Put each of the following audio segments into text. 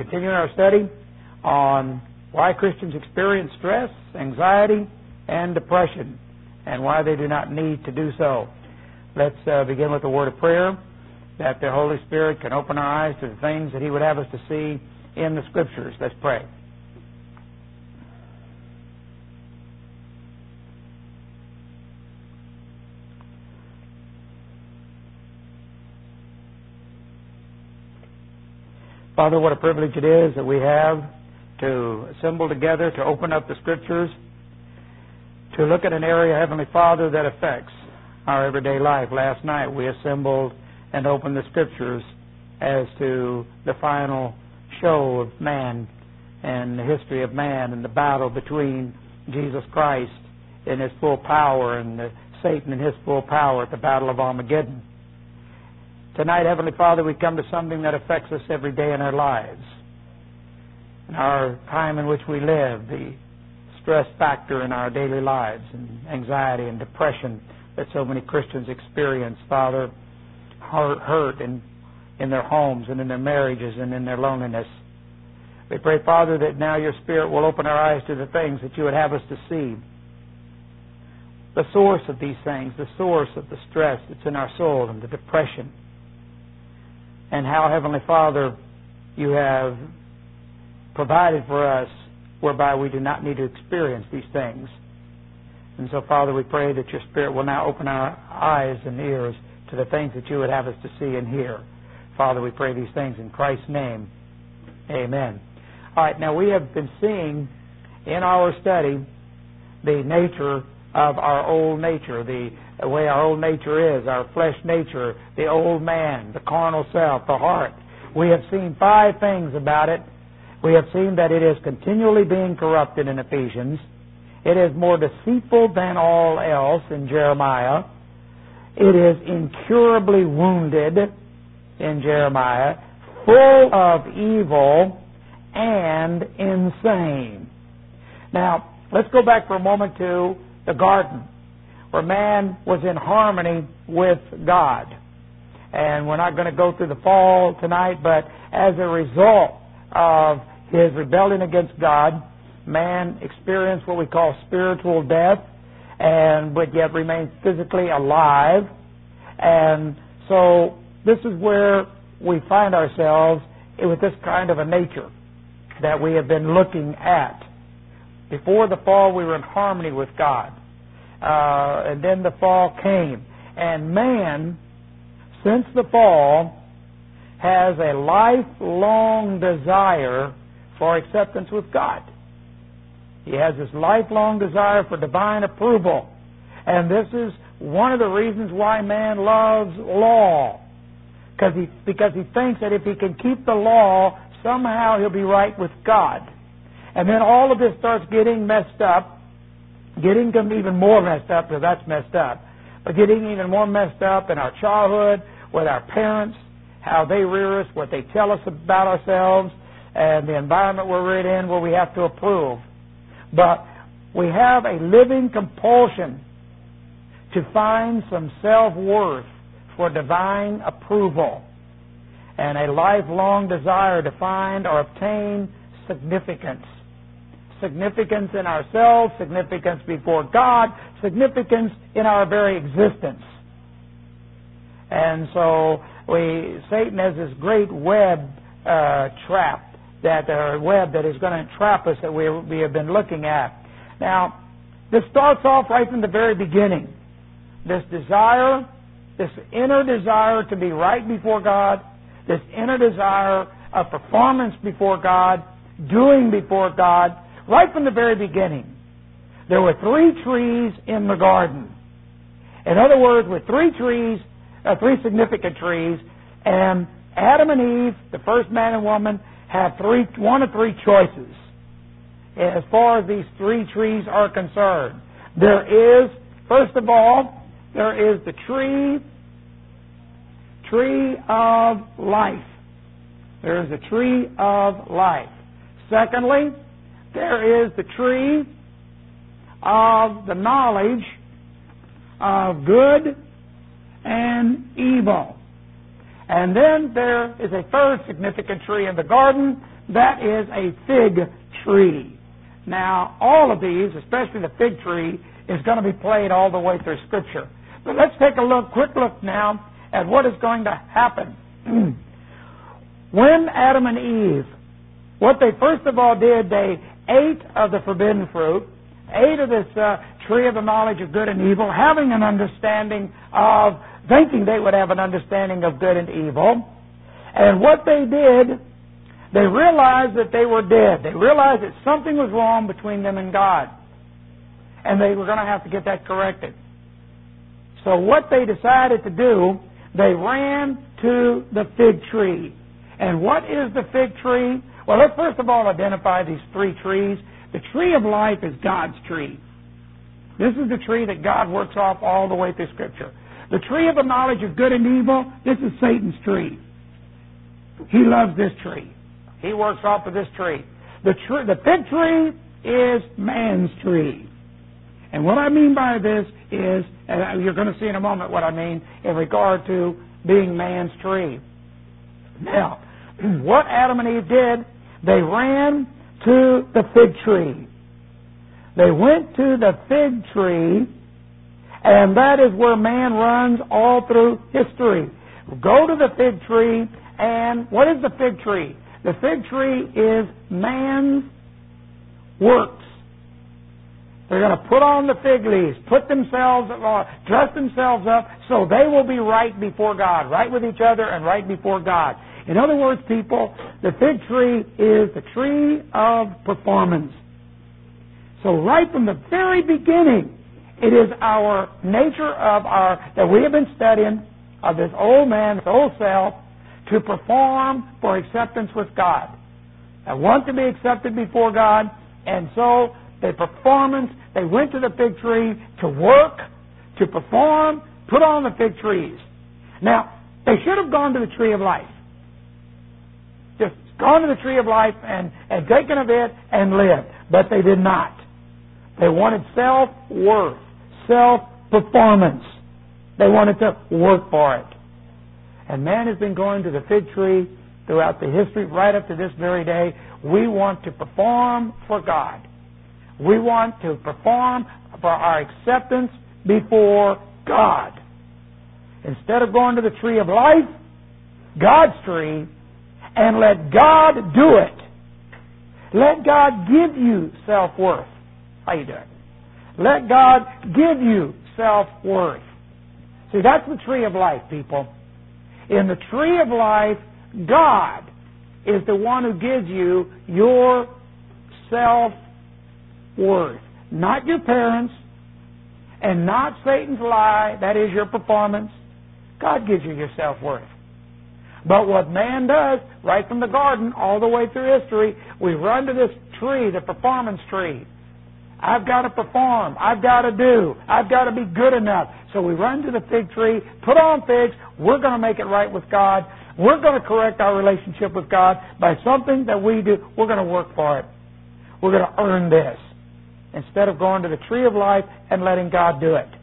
continuing our study on why Christians experience stress, anxiety, and depression, and why they do not need to do so. Let's begin with a word of prayer, that the Holy Spirit can open our eyes to the things that He would have us to see in the Scriptures. Let's pray. Father, what a privilege it is that we have to assemble together, to open up the Scriptures, to look at an area, Heavenly Father, that affects our everyday life. Last night we assembled and opened the Scriptures as to the final show of man and the history of man and the battle between Jesus Christ in His full power and Satan in his full power at the Battle of Armageddon. Tonight, Heavenly Father, we come to something that affects us every day in our lives. In our time in which we live, the stress factor in our daily lives, and anxiety and depression that so many Christians experience, Father, hurt in their homes and in their marriages and in their loneliness. We pray, Father, that now Your Spirit will open our eyes to the things that You would have us to see. The source of these things, the source of the stress that's in our soul and the depression. And how, Heavenly Father, You have provided for us whereby we do not need to experience these things. And so, Father, we pray that Your Spirit will now open our eyes and ears to the things that You would have us to see and hear. Father, we pray these things in Christ's name. Amen. All right, now we have been seeing in our study the nature of our old nature, the way our old nature is, our flesh nature, the old man, the carnal self, the heart. We have seen 5 things about it. We have seen that it is continually being corrupted in Ephesians. It is more deceitful than all else in Jeremiah. It is incurably wounded in Jeremiah, full of evil and insane. Now, let's go back for a moment to the garden, where man was in harmony with God. And we're not going to go through the fall tonight, but as a result of his rebellion against God, man experienced what we call spiritual death, but yet remains physically alive. And so this is where we find ourselves with this kind of a nature that we have been looking at. Before the fall, we were in harmony with God. And then the fall came. And man, since the fall, has a lifelong desire for acceptance with God. He has this lifelong desire for divine approval. And this is one of the reasons why man loves law. Because he thinks that if he can keep the law, somehow he'll be right with God. And then all of this starts getting messed up, getting even more messed up, because that's messed up, but getting even more messed up in our childhood with our parents, how they rear us, what they tell us about ourselves, and the environment we're reared in where we have to approve. But we have a living compulsion to find some self-worth for divine approval, and a lifelong desire to find or obtain significance. Significance in ourselves, significance before God, significance in our very existence. And so Satan has this great web trap, web that is going to entrap us that we have been looking at. Now, this starts off right from the very beginning. This desire, this inner desire to be right before God, this inner desire of performance before God, doing before God, right from the very beginning. There were 3 trees in the garden. In other words, with 3 trees, 3 significant trees, and Adam and Eve, the first man and woman, had 1 of 3 choices as far as these 3 trees are concerned. There is, first of all, there is the tree of life. There is a tree of life. Secondly, there is the tree of the knowledge of good and evil. And then there is a third significant tree in the garden, that is a fig tree. Now, all of these, especially the fig tree, is going to be played all the way through Scripture. But let's take a quick look now at what is going to happen. When Adam and Eve, what they first of all did, they ate of the forbidden fruit, ate of this tree of the knowledge of good and evil, having an understanding of, thinking they would have an understanding of good and evil. And what they did, they realized that they were dead. They realized that something was wrong between them and God. And they were going to have to get that corrected. So what they decided to do, they ran to the fig tree. And what is the fig tree? Well, let's first of all identify these three trees. The tree of life is God's tree. This is the tree that God works off all the way through Scripture. The tree of the knowledge of good and evil, this is Satan's tree. He loves this tree. He works off of this tree. The fig tree is man's tree. And what I mean by this is, and you're going to see in a moment what I mean in regard to being man's tree. Now, what Adam and Eve did, they ran to the fig tree. They went to the fig tree, and that is where man runs all through history. Go to the fig tree, and what is the fig tree? The fig tree is man's works. They're going to put on the fig leaves, dress themselves up so they will be right before God, right with each other and right before God. In other words, people, the fig tree is the tree of performance. So right from the very beginning, it is our nature that we have been studying of this old man, this old self, to perform for acceptance with God. I want to be accepted before God, and so the performance, they went to the fig tree to work, to perform, put on the fig trees. Now, they should have gone to the tree of life. Just gone to the tree of life and taken of it and lived. But they did not. They wanted self-worth, self-performance. They wanted to work for it. And man has been going to the fig tree throughout the history, right up to this very day. We want to perform for God. We want to perform for our acceptance before God. Instead of going to the tree of life, God's tree, and let God do it. Let God give you self-worth. How you doing? Let God give you self-worth. See, that's the tree of life, people. In the tree of life, God is the one who gives you your self-worth. Not your parents, and not Satan's lie, that is your performance. God gives you your self-worth. But what man does, right from the garden all the way through history, we run to this tree, the performance tree. I've got to perform. I've got to do. I've got to be good enough. So we run to the fig tree, put on figs. We're going to make it right with God. We're going to correct our relationship with God by something that we do. We're going to work for it. We're going to earn this. Instead of going to the tree of life and letting God do it.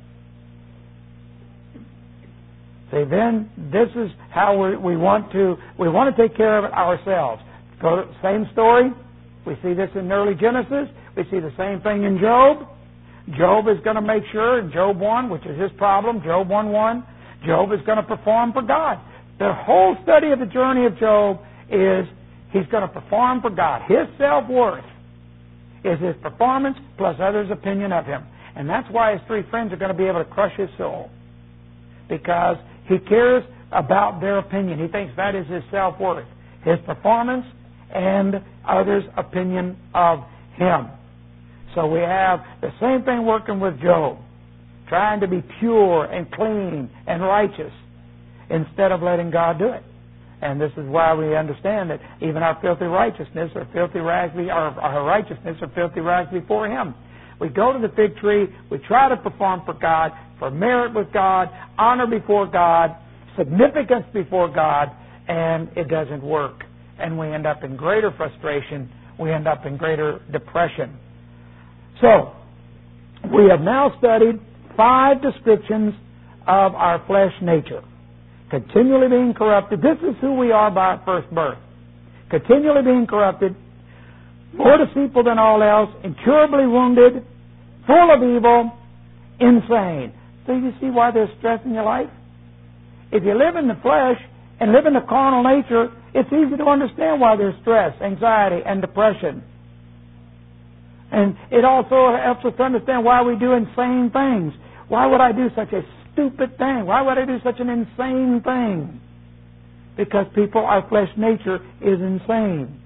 See, then this is how we want to take care of it ourselves. Go to the same story. We see this in early Genesis. We see the same thing in Job. Job is going to make sure in Job 1, which is his problem, Job 1:1, Job is going to perform for God. The whole study of the journey of Job is he's going to perform for God. His self-worth is his performance plus others' opinion of him. And that's why his three friends are going to be able to crush his soul. Because he cares about their opinion. He thinks that is his self-worth. His performance and others' opinion of him. So we have the same thing working with Job. Trying to be pure and clean and righteous instead of letting God do it. And this is why we understand that even our filthy righteousness or filthy rags, our righteousness are filthy rags before Him. We go to the fig tree, we try to perform for God, for merit with God, honor before God, significance before God, and it doesn't work. And we end up in greater frustration, we end up in greater depression. So, we have now studied 5 descriptions of our flesh nature. Continually being corrupted. This is who we are by our first birth. continually being corrupted, more deceitful than all else, incurably wounded, full of evil, insane. So you see why there's stress in your life? If you live in the flesh and live in the carnal nature, it's easy to understand why there's stress, anxiety, and depression. And it also helps us to understand why we do insane things. Why would I do such a stupid thing? Why would I do such an insane thing? Because our flesh nature is insane.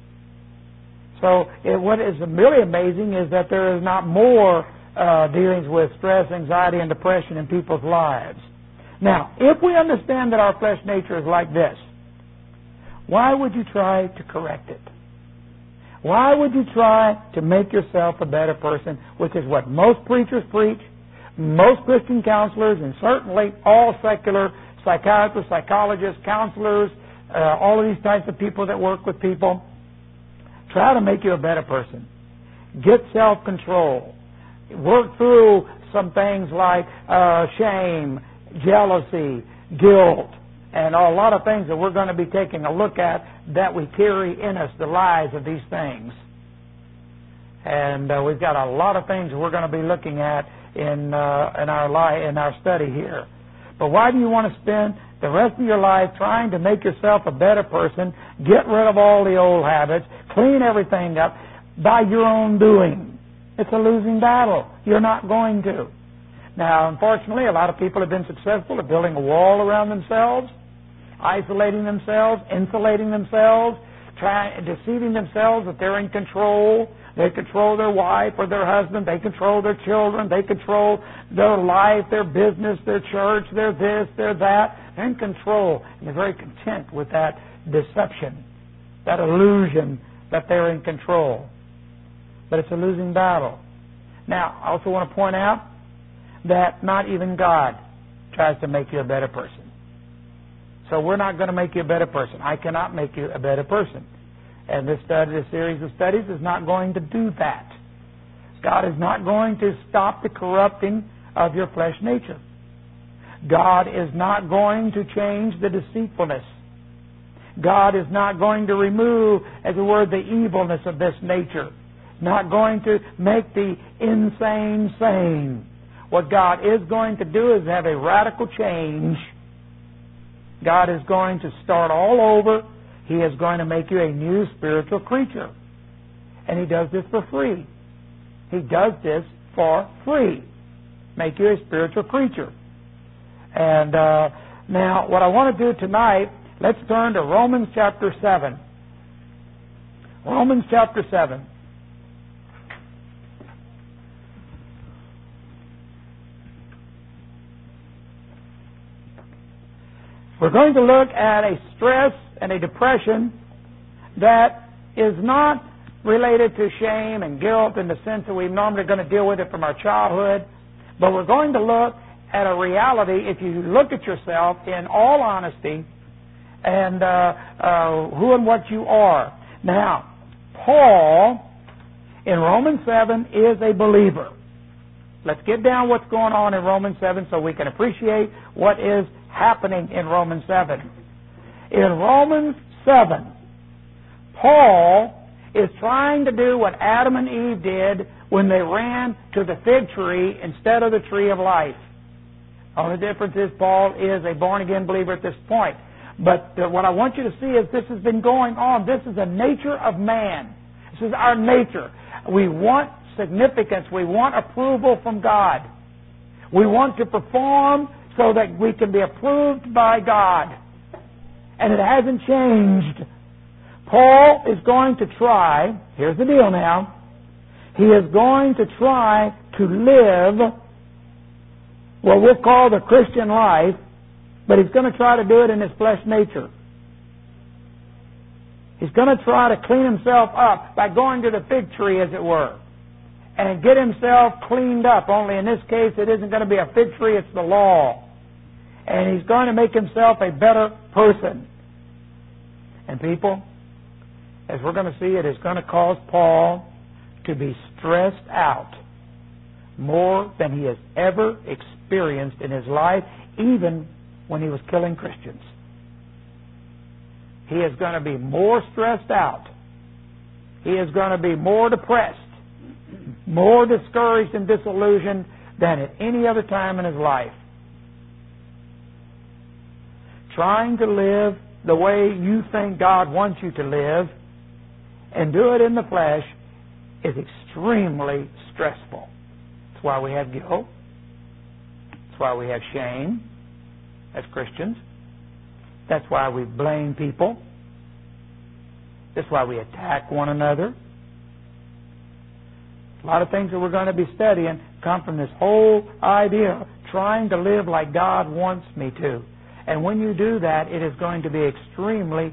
So what is really amazing is that there is not more dealings with stress, anxiety, and depression in people's lives. Now, if we understand that our flesh nature is like this, why would you try to correct it? Why would you try to make yourself a better person, which is what most preachers preach, most Christian counselors, and certainly all secular psychiatrists, psychologists, counselors, all of these types of people that work with people, try to make you a better person. Get self-control. Work through some things like shame, jealousy, guilt, and a lot of things that we're going to be taking a look at that we carry in us, the lies of these things. And we've got a lot of things we're going to be looking at in our study here. But why do you want to spend the rest of your life trying to make yourself a better person, get rid of all the old habits, clean everything up by your own doing? It's a losing battle. You're not going to. Now, unfortunately, a lot of people have been successful at building a wall around themselves, isolating themselves, insulating themselves, deceiving themselves that they're in control. They control their wife or their husband. They control their children. They control their life, their business, their church, their this, their that. They're in control. And they're very content with that deception, that illusion that they're in control. But it's a losing battle. Now, I also want to point out that not even God tries to make you a better person. So we're not going to make you a better person. I cannot make you a better person. And this series of studies is not going to do that. God is not going to stop the corrupting of your flesh nature. God is not going to change the deceitfulness. God is not going to remove, as it were, the evilness of this nature. Not going to make the insane sane. What God is going to do is have a radical change. God is going to start all over. He is going to make you a new spiritual creature. And He does this for free. He does this for free. Make you a spiritual creature. And now, what I want to do tonight, let's turn to Romans chapter 7. Romans chapter 7. We're going to look at a stress and a depression that is not related to shame and guilt in the sense that we're normally going to deal with it from our childhood, but we're going to look at a reality, if you look at yourself in all honesty, and who and what you are. Now, Paul, in Romans 7, is a believer. Let's get down what's going on in Romans 7 so we can appreciate what is happening in Romans 7. In Romans 7, Paul is trying to do what Adam and Eve did when they ran to the fig tree instead of the tree of life. The only difference is Paul is a born-again believer at this point. But what I want you to see is this has been going on. This is the nature of man. This is our nature. We want significance. We want approval from God. We want to perform so that we can be approved by God. And it hasn't changed. Paul is going to try, here's the deal now, he is going to try to live what we'll call the Christian life, but he's going to try to do it in his flesh nature. He's going to try to clean himself up by going to the fig tree, as it were, and get himself cleaned up. Only in this case, it isn't going to be a fig tree, it's the law. And he's going to make himself a better person. And people, as we're going to see, it is going to cause Paul to be stressed out more than he has ever experienced in his life, even when he was killing Christians. he is going to be more stressed out. He is going to be more depressed, more discouraged and disillusioned than at any other time in his life. Trying to live the way you think God wants you to live and do it in the flesh is extremely stressful. That's why we have guilt. That's why we have shame as Christians. That's why we blame people. That's why we attack one another. A lot of things that we're going to be studying come from this whole idea of trying to live like God wants me to. And when you do that, it is going to be extremely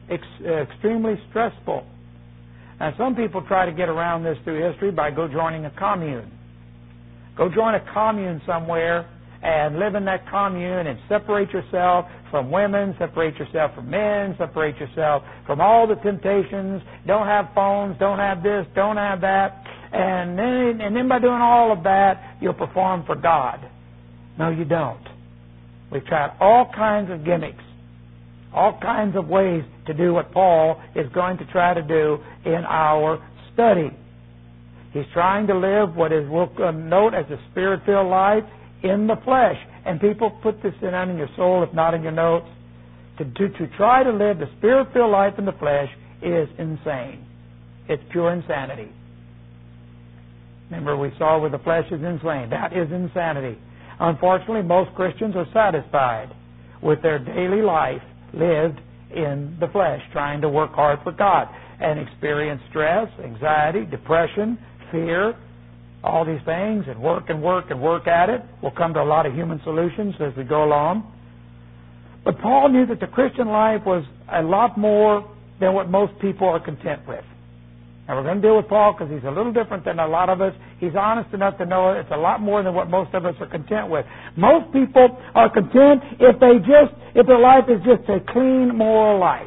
stressful. Now, some people try to get around this through history by joining a commune. Go join a commune somewhere and live in that commune and separate yourself from women, separate yourself from men, separate yourself from all the temptations. Don't have phones, don't have this, don't have that. And then by doing all of that, you'll perform for God. No, you don't. We've tried all kinds of gimmicks, all kinds of ways to do what Paul is going to try to do in our study. He's trying to live what we'll note as a Spirit-filled life in the flesh. And people put this down in your soul, if not in your notes. To try to live the Spirit-filled life in the flesh is insane. It's pure insanity. Remember, we saw where the flesh is insane. That is insanity. Unfortunately, most Christians are satisfied with their daily life lived in the flesh, trying to work hard for God, and experience stress, anxiety, depression, fear, all these things, and work at it. We'll come to a lot of human solutions as we go along. But Paul knew that the Christian life was a lot more than what most people are content with. And we're going to deal with Paul because he's a little different than a lot of us. He's honest enough to know it's a lot more than what most of us are content with. Most people are content if their life is just a clean, moral life.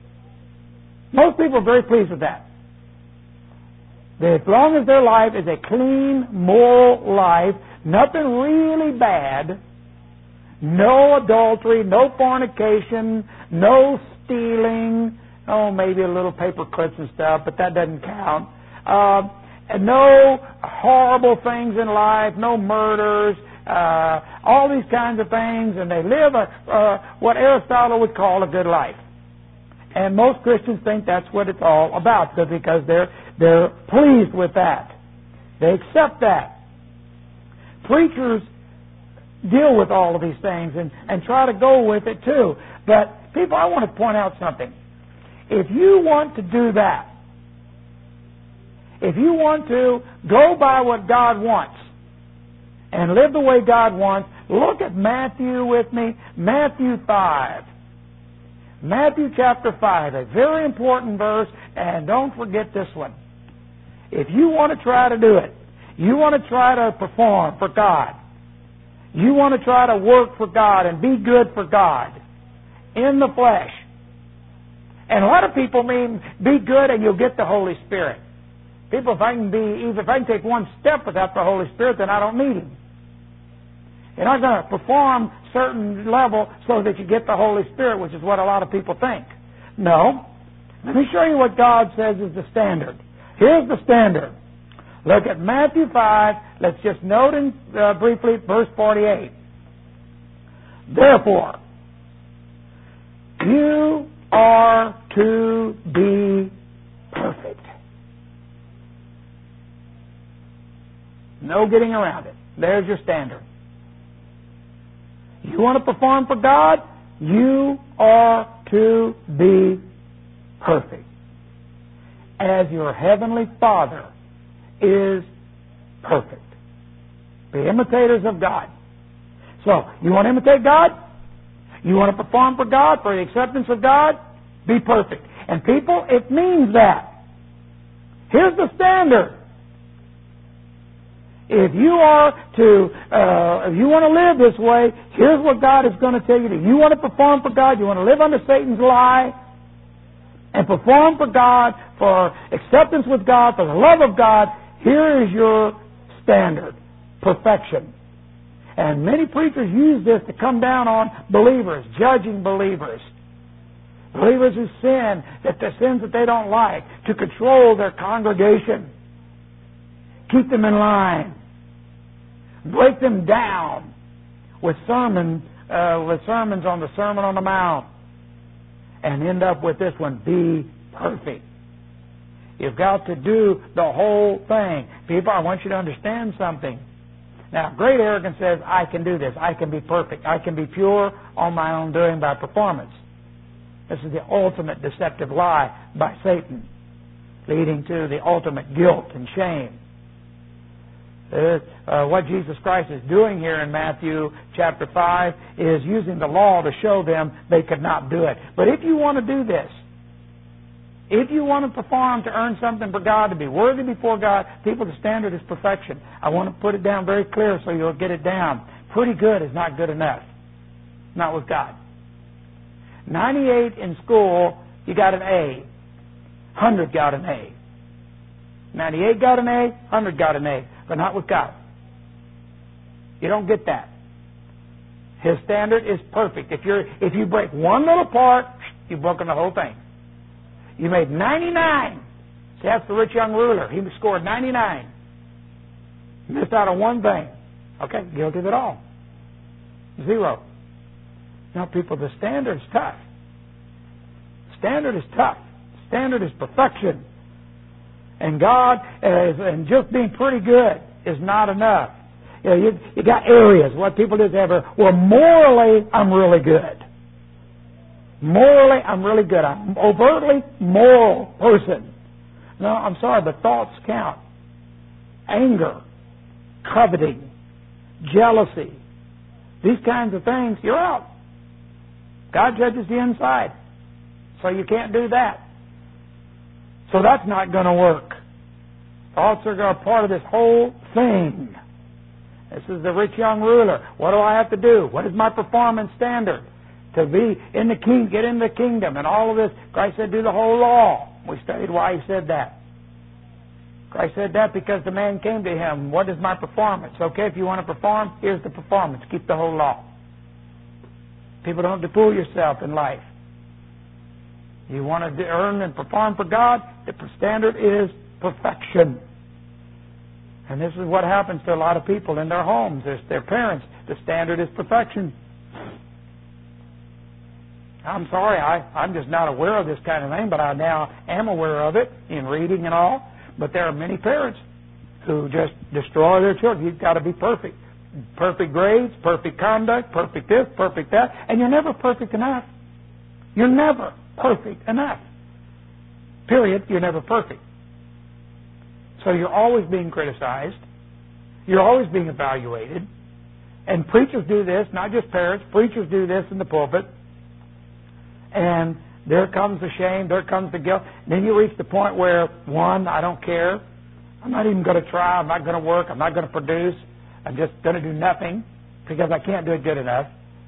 Most people are very pleased with that. As long as their life is a clean, moral life, nothing really bad, no adultery, no fornication, no stealing, maybe a little paper clips and stuff, but that doesn't count. And no horrible things in life, no murders, all these kinds of things, and they live what Aristotle would call a good life. And most Christians think that's what it's all about because they're pleased with that. They accept that. Preachers deal with all of these things and try to go with it too. But people, I want to point out something. If you want to do that, if you want to go by what God wants and live the way God wants, look at Matthew with me, Matthew 5. Matthew chapter 5, a very important verse, and don't forget this one. If you want to try to do it, you want to try to perform for God, you want to try to work for God and be good for God in the flesh. And a lot of people mean be good and you'll get the Holy Spirit. People, if I can take one step without the Holy Spirit, then I don't need Him. You're not going to perform certain level so that you get the Holy Spirit, which is what a lot of people think. No. Let me show you what God says is the standard. Here's the standard. Look at Matthew 5. Let's just note briefly verse 48. Therefore, you are to be perfect. No getting around it. There's your standard. You want to perform for God? You are to be perfect, as your heavenly Father is perfect. Be imitators of God. So, you want to imitate God? You want to perform for God, for the acceptance of God? Be perfect. And people, it means that. Here's the standard. If you want to live this way, here's what God is going to tell you to do. You want to perform for God, you want to live under Satan's lie, and perform for God, for acceptance with God, for the love of God, here is your standard. Perfection. And many preachers use this to come down on believers, judging believers. Believers who sin, that the sins that they don't like, to control their congregation. Keep them in line. Break them down with sermons on the Sermon on the Mount. And end up with this one, be perfect. You've got to do the whole thing. People, I want you to understand something. Now, great arrogance says, I can do this. I can be perfect. I can be pure on my own doing by performance. This is the ultimate deceptive lie by Satan, leading to the ultimate guilt and shame. What Jesus Christ is doing here in Matthew chapter 5 is using the law to show them they could not do it. But if you want to do this, if you want to perform to earn something for God, to be worthy before God, people, the standard is perfection. I want to put it down very clear so you'll get it down. Pretty good is not good enough. Not with God. 98 in school, you got an A. 100 got an A. 98 got an A, 100 got an A. But not with God. You don't get that. His standard is perfect. If you break one little part, you've broken the whole thing. You made 99. See, that's the rich young ruler. He scored 99. Missed out on one thing. Okay, guilty of it all. 0. Now, people, the standard is tough. Standard is tough. Standard is perfection. And God, and just being pretty good is not enough. You got areas. What people do is well, morally, I'm really good. Morally, I'm really good. I'm an overtly moral person. No, I'm sorry, but thoughts count. Anger, coveting, jealousy, these kinds of things, you're out. God judges the inside. So you can't do that. So that's not going to work. Thoughts are a part of this whole thing. This is the rich young ruler. What do I have to do? What is my performance standard? To be in the king, get in the kingdom, and all of this. Christ said, do the whole law. We studied why He said that. Christ said that because the man came to Him. What is my performance? Okay, if you want to perform, here's the performance. Keep the whole law. People, don't fool yourself in life. You want to earn and perform for God, the standard is perfection. And this is what happens to a lot of people in their homes. It's their parents. The standard is perfection. I'm sorry, I'm just not aware of this kind of thing, but I now am aware of it in reading and all. But there are many parents who just destroy their children. You've got to be perfect. Perfect grades, perfect conduct, perfect this, perfect that. And you're never perfect enough. You're never perfect enough. Period. You're never perfect. So you're always being criticized. You're always being evaluated. And preachers do this, not just parents. Preachers do this in the pulpit. And there comes the shame, there comes the guilt. And then you reach the point where, one, I don't care. I'm not even going to try. I'm not going to work. I'm not going to produce. I'm just going to do nothing because I can't do it good enough.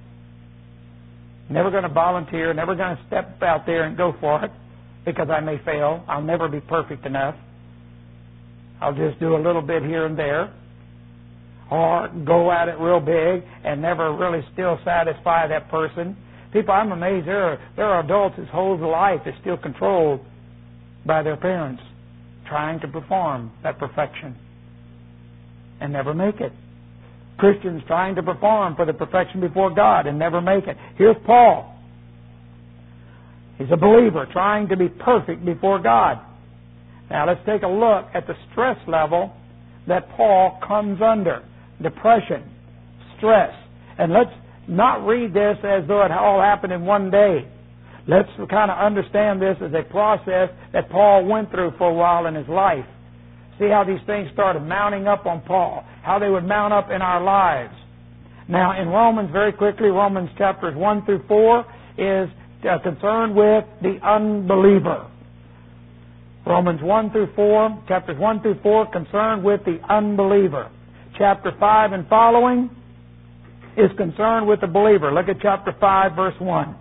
Never going to volunteer. Never going to step out there and go for it because I may fail. I'll never be perfect enough. I'll just do a little bit here and there. Or go at it real big and never really still satisfy that person. People, I'm amazed. There are adults whose whole life is still controlled by their parents, trying to perform that perfection and never make it. Christians trying to perform for the perfection before God and never make it. Here's Paul. He's a believer trying to be perfect before God. Now let's take a look at the stress level that Paul comes under. Depression, stress. And let's not read this as though it all happened in one day. Let's kind of understand this as a process that Paul went through for a while in his life. See how these things started mounting up on Paul, how they would mount up in our lives. Now in Romans, very quickly, Romans chapters 1 through 4 is concerned with the unbeliever. Romans 1 through 4, chapters 1 through 4, concerned with the unbeliever. Chapter 5 and following is concerned with the believer. Look at chapter 5, verse 1.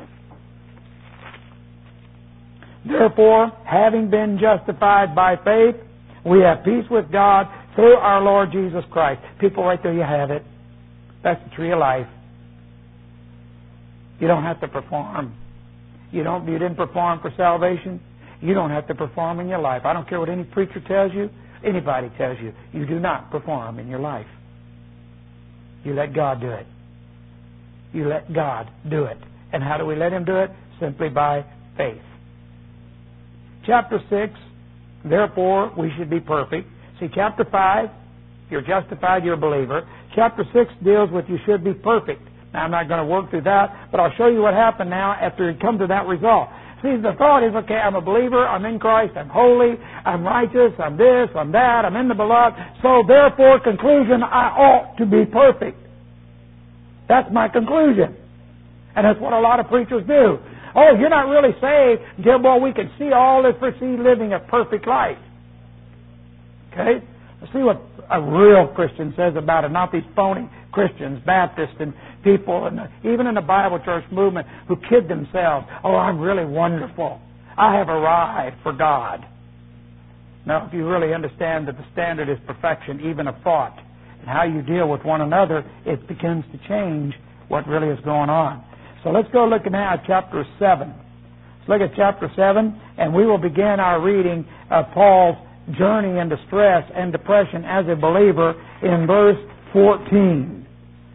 Therefore, having been justified by faith, we have peace with God through our Lord Jesus Christ. People, right there you have it. That's the tree of life. You don't have to perform. You didn't perform for salvation. You don't have to perform in your life. I don't care what any preacher tells you, anybody tells you. You do not perform in your life. You let God do it. You let God do it. And how do we let Him do it? Simply by faith. Chapter 6, therefore we should be perfect. See, chapter 5, you're justified, you're a believer. Chapter 6 deals with you should be perfect. Now, I'm not going to work through that, but I'll show you what happened now after you come to that result. See, the thought is, okay, I'm a believer, I'm in Christ, I'm holy, I'm righteous, I'm this, I'm that, I'm in the beloved. So, therefore, conclusion, I ought to be perfect. That's my conclusion. And that's what a lot of preachers do. Oh, you're not really saved until, well, we can see all this, foresee living a perfect life. Okay? Let's see what a real Christian says about it, not these phony Christians, Baptists, and people, and even in the Bible church movement, who kid themselves. Oh, I'm really wonderful. I have arrived for God. Now, if you really understand that the standard is perfection, even of thought, and how you deal with one another, it begins to change what really is going on. So let's go look now at chapter 7. Let's look at chapter 7, and we will begin our reading of Paul's journey into stress and depression as a believer in verse 14.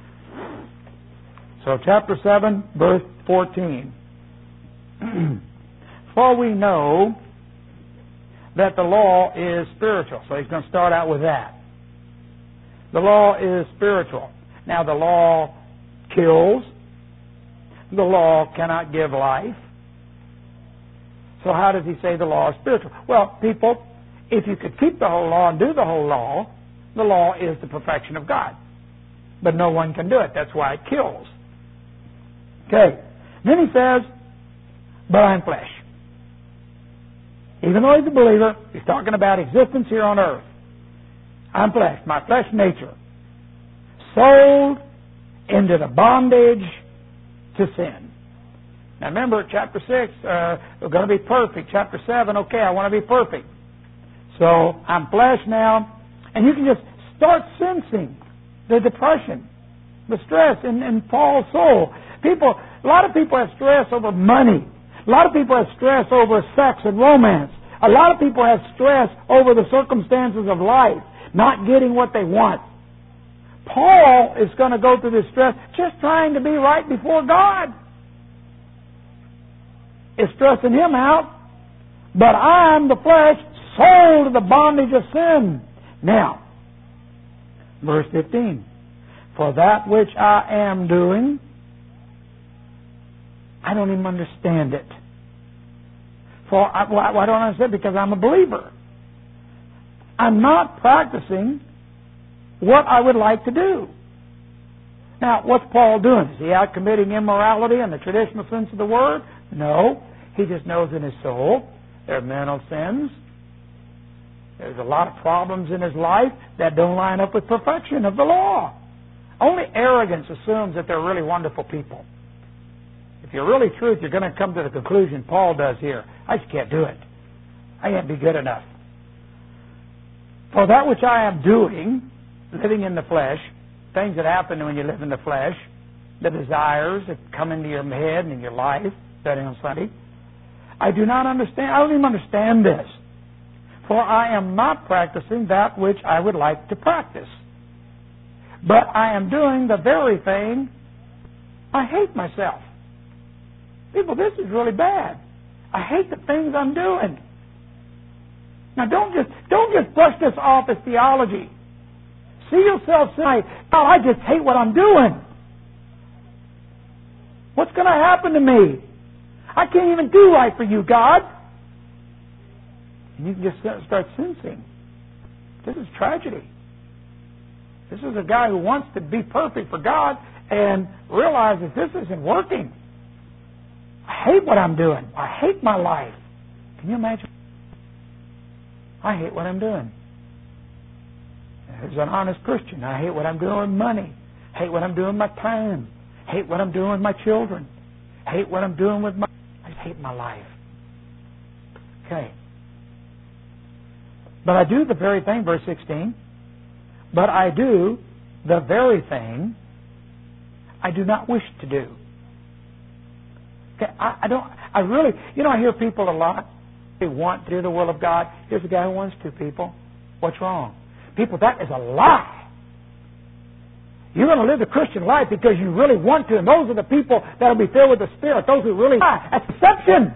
So chapter 7, verse 14. For we know that the law is spiritual. So he's going to start out with that. The law is spiritual. Now the law kills. The law cannot give life. So how does he say the law is spiritual? Well, people, if you could keep the whole law and do the whole law, the law is the perfection of God. But no one can do it. That's why it kills. Okay. Then he says, but I'm flesh. Even though he's a believer, he's talking about existence here on earth. I'm flesh, my flesh nature, sold into the bondage to sin. Now remember, chapter 6, we're going to be perfect. Chapter 7, okay, I want to be perfect. So I'm flesh now, and you can just start sensing the depression, the stress in Paul's soul. A lot of people have stress over money. A lot of people have stress over sex and romance. A lot of people have stress over the circumstances of life, not getting what they want. Paul is going to go through this stress just trying to be right before God. It's stressing him out. But I am the flesh, sold to the bondage of sin. Now, verse 15. For that which I am doing, I don't even understand it. Why don't I understand it? Because I'm a believer. I'm not practicing what I would like to do. Now, what's Paul doing? Is he out committing immorality in the traditional sense of the word? No. He just knows in his soul there are mental sins. There's a lot of problems in his life that don't line up with perfection of the law. Only arrogance assumes that they're really wonderful people. If you're really truth, you're going to come to the conclusion Paul does here. I just can't do it. I can't be good enough. For that which I am doing, living in the flesh, things that happen when you live in the flesh, the desires that come into your head and in your life, studying on Sunday, I do not understand. I don't even understand this. For I am not practicing that which I would like to practice. But I am doing the very thing I hate myself. People, this is really bad. I hate the things I'm doing. Now, don't just brush this off as theology. See yourself say, "Oh, I just hate what I'm doing. What's going to happen to me? I can't even do right for you, God." And you can just start sensing. This is tragedy. This is a guy who wants to be perfect for God and realizes this isn't working. I hate what I'm doing. I hate my life. Can you imagine? I hate what I'm doing. As an honest Christian, I hate what I'm doing with money. I hate what I'm doing with my time. I hate what I'm doing with my children. I hate what I'm doing with I hate my life. Okay. But I do the very thing, verse 16. But I do the very thing I do not wish to do. Okay, I really, I hear people a lot. They want to do the will of God. Here's a guy who wants to, people. What's wrong? People, that is a lie. You're going to live the Christian life because you really want to, and those are the people that will be filled with the Spirit. Those who really lie. That's deception.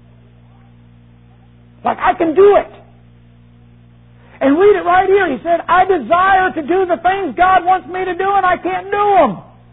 Like, I can do it. And read it right here. He said, I desire to do the things God wants me to do, and I can't do them.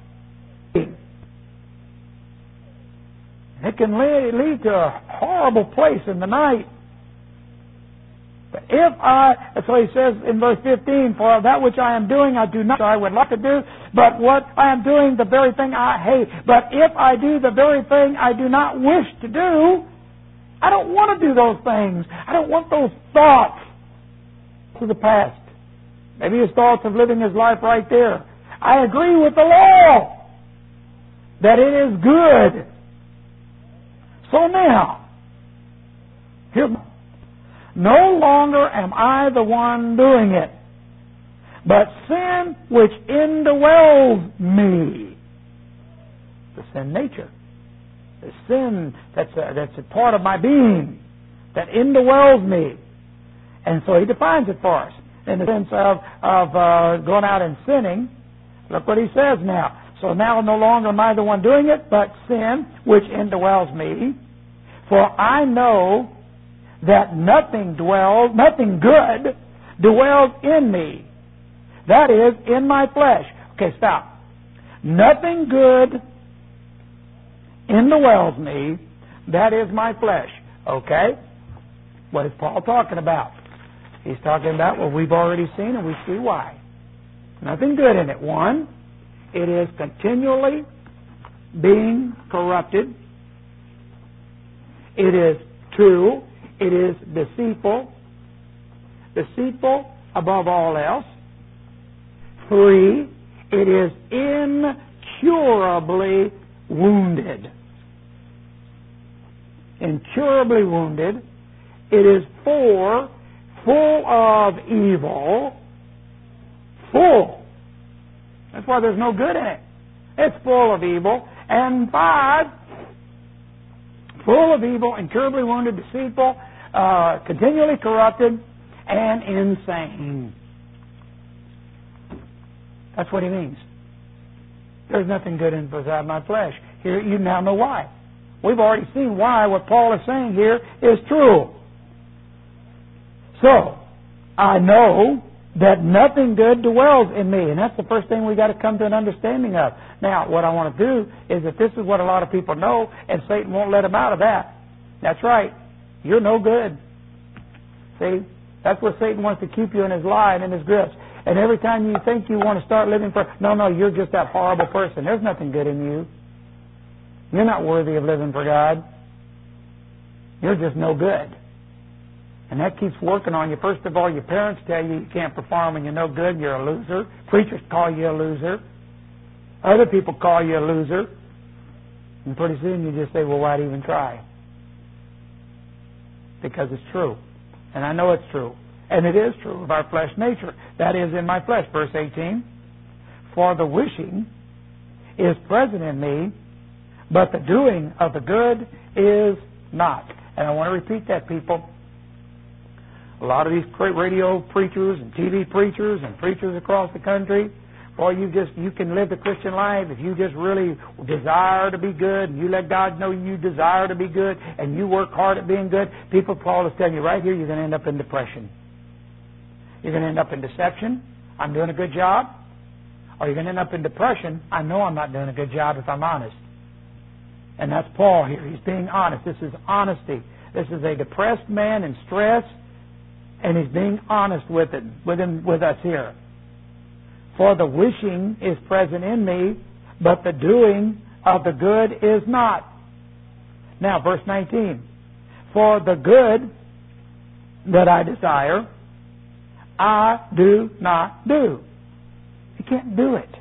It can lead to a horrible place in the night. But that's what he says in verse 15, for that which I am doing I do not, I would like to do, but what I am doing, the very thing I hate. But if I do the very thing I do not wish to do, I don't want to do those things. I don't want those thoughts to the past. Maybe his thoughts of living his life right there. I agree with the law that it is good. So now, no longer am I the one doing it, but sin which indwells me. The sin nature. The sin that's a part of my being that indwells me. And so he defines it for us in the sense of going out and sinning. Look what he says now. So now no longer am I the one doing it, but sin which indwells me. For I know that nothing good dwells in me. That is, in my flesh. Okay, stop. Nothing good indwells me. That is my flesh. Okay? What is Paul talking about? He's talking about what we've already seen, and we see why. Nothing good in it. One, it is continually being corrupted. It is two, it is deceitful. Deceitful above all else. Three, it is incurably wounded. Incurably wounded. It is four, full of evil. Full. That's why there's no good in it. It's full of evil. And five, full of evil, incurably wounded, deceitful, continually corrupted, and insane. That's what he means. There's nothing good inside my flesh. Here, you now know why. We've already seen why what Paul is saying here is true. So, I know that nothing good dwells in me. And that's the first thing we got to come to an understanding of. Now, what I want to do is that this is what a lot of people know, and Satan won't let them out of that. That's right. You're no good. See? That's where Satan wants to keep you in his lie and in his grips. And every time you think you want to start living for... No, you're just that horrible person. There's nothing good in you. You're not worthy of living for God. You're just no good. And that keeps working on you. First of all, your parents tell you can't perform and you're no good, you're a loser. Preachers call you a loser. Other people call you a loser. And pretty soon you just say, well, why'd even try? Because it's true. And I know it's true. And it is true of our flesh nature. That is in my flesh. Verse 18. For the wishing is present in me, but the doing of the good is not. And I want to repeat that, people. A lot of these radio preachers and TV preachers and preachers across the country, boy, you can live the Christian life if you just really desire to be good and you let God know you desire to be good and you work hard at being good. Paul is telling you right here, you're going to end up in depression. You're going to end up in deception. I'm doing a good job. Or you're going to end up in depression. I know I'm not doing a good job if I'm honest. And that's Paul here. He's being honest. This is honesty. This is a depressed man in stress. And he's being honest with us here. For the wishing is present in me, but the doing of the good is not. Now, verse 19. For the good that I desire, I do not do. He can't do it.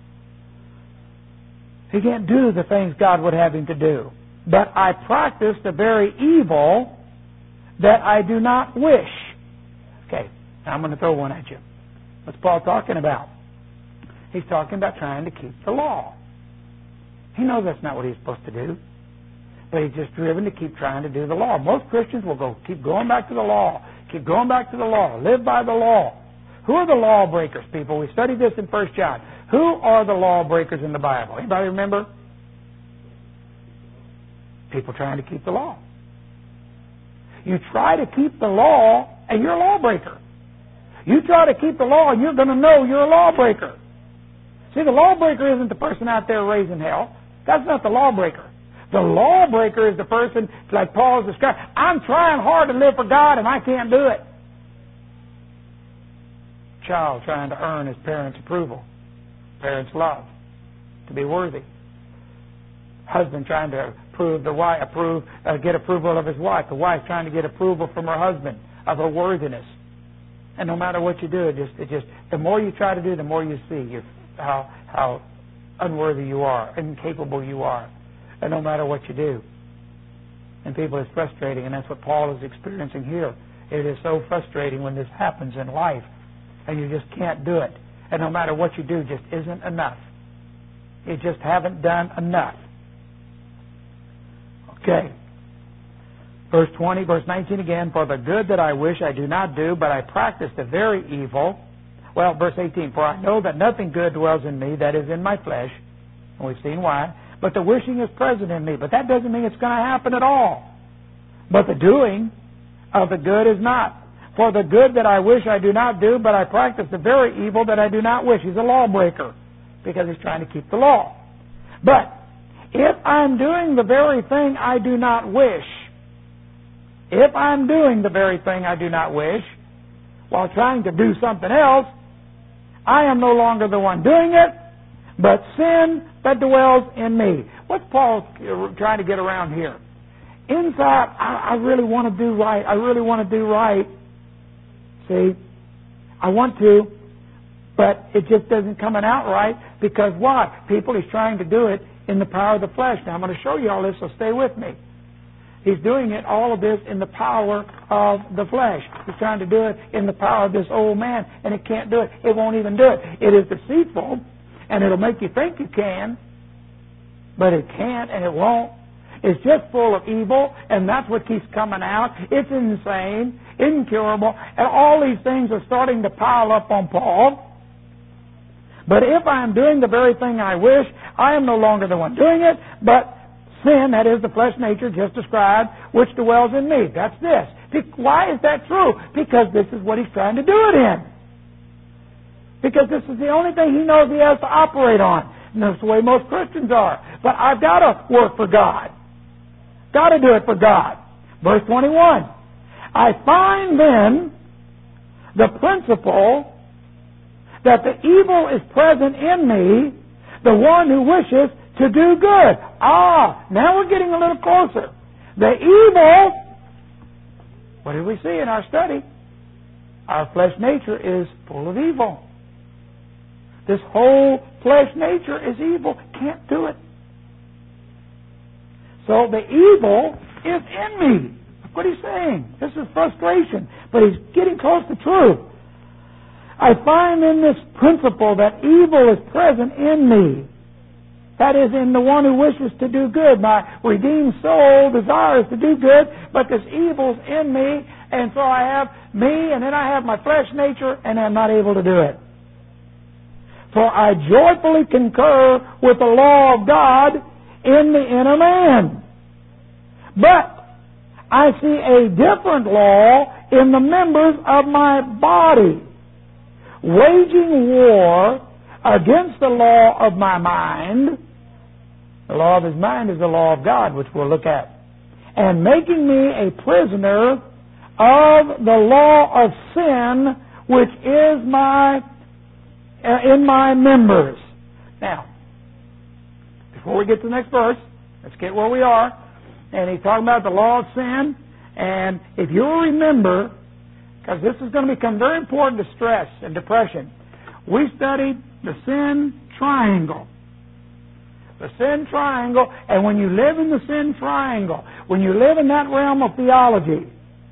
He can't do the things God would have him to do. But I practice the very evil that I do not wish. Okay, now I'm going to throw one at you. What's Paul talking about? He's talking about trying to keep the law. He knows that's not what he's supposed to do. But he's just driven to keep trying to do the law. Most Christians will keep going back to the law. Keep going back to the law. Live by the law. Who are the lawbreakers, people? We studied this in 1 John. Who are the lawbreakers in the Bible? Anybody remember? People trying to keep the law. You try to keep the law, and you're a lawbreaker. You try to keep the law, and you're going to know you're a lawbreaker. See, the lawbreaker isn't the person out there raising hell. That's not the lawbreaker. The lawbreaker is the person, like Paul is describing, I'm trying hard to live for God, and I can't do it. Child trying to earn his parents' approval, parents' love, to be worthy. Husband trying to get approval of his wife. The wife trying to get approval from her husband of her worthiness. And no matter what you do, the more you try to do, the more you see how unworthy you are, incapable you are, and no matter what you do. And people, it's frustrating, and that's what Paul is experiencing here. It is so frustrating when this happens in life, and you just can't do it. And no matter what you do, just isn't enough. You just haven't done enough. Okay. Verse 20, verse 19 again, for the good that I wish I do not do, but I practice the very evil. Well, verse 18, for I know that nothing good dwells in me, that is in my flesh. And we've seen why. But the wishing is present in me. But that doesn't mean it's going to happen at all. But the doing of the good is not. For the good that I wish I do not do, but I practice the very evil that I do not wish. He's a lawbreaker because he's trying to keep the law. But if I'm doing the very thing I do not wish, if I'm doing the very thing I do not wish, while trying to do something else, I am no longer the one doing it, but sin that dwells in me. What's Paul trying to get around here? Inside, I really want to do right. I really want to do right. See, I want to, but it just doesn't coming out right because why? People, he's trying to do it in the power of the flesh. Now, I'm going to show you all this, so stay with me. He's doing it, all of this, in the power of the flesh. He's trying to do it in the power of this old man, and it can't do it. It won't even do it. It is deceitful, and it'll make you think you can, but it can't and it won't. It's just full of evil, and that's what keeps coming out. It's insane, incurable, and all these things are starting to pile up on Paul. But if I am doing the very thing I wish, I am no longer the one doing it, but sin, that is the flesh nature just described, which dwells in me. That's this. Why is that true? Because this is what he's trying to do it in. Because this is the only thing he knows he has to operate on. And that's the way most Christians are. But I've got to work for God. Got to do it for God. Verse 21. I find then the principle that the evil is present in me, the one who wishes to do good. Now we're getting a little closer. The evil, what did we see in our study? Our flesh nature is full of evil. This whole flesh nature is evil. Can't do it. So the evil is in me. That's what he's saying. This is frustration. But he's getting close to truth. I find in this principle that evil is present in me. That is, in the one who wishes to do good. My redeemed soul desires to do good, but this evil's in me, and so I have me, and then I have my flesh nature, and I'm not able to do it. For I joyfully concur with the law of God in the inner man. But I see a different law in the members of my body, waging war against the law of my mind. The law of his mind is the law of God, which we'll look at. And making me a prisoner of the law of sin, which is in my members. Now, before we get to the next verse, let's get where we are. And he's talking about the law of sin. And if you'll remember, because this is going to become very important to stress and depression, we studied the sin triangle. The sin triangle, and when you live in the sin triangle, when you live in that realm of theology,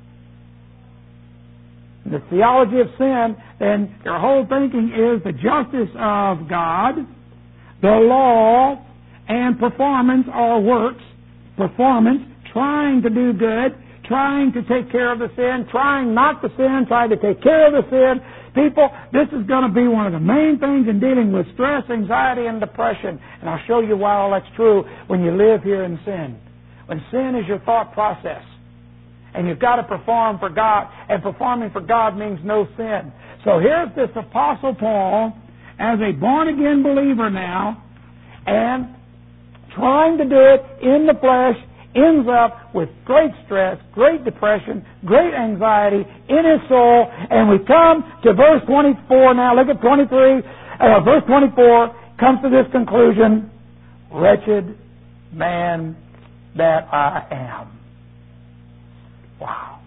the theology of sin, then your whole thinking is the justice of God, the law, and performance or works, performance, trying to do good, trying to take care of the sin, trying not to sin, trying to take care of the sin. People, this is going to be one of the main things in dealing with stress, anxiety, and depression. And I'll show you why all that's true when you live here in sin. When sin is your thought process, and you've got to perform for God, and performing for God means no sin. So here's this Apostle Paul, as a born-again believer now, and trying to do it in the flesh, ends up with great stress, great depression, great anxiety in his soul. And we come to verse 24 now. Look at 23. Verse 24 comes to this conclusion: wretched man that I am. Wow.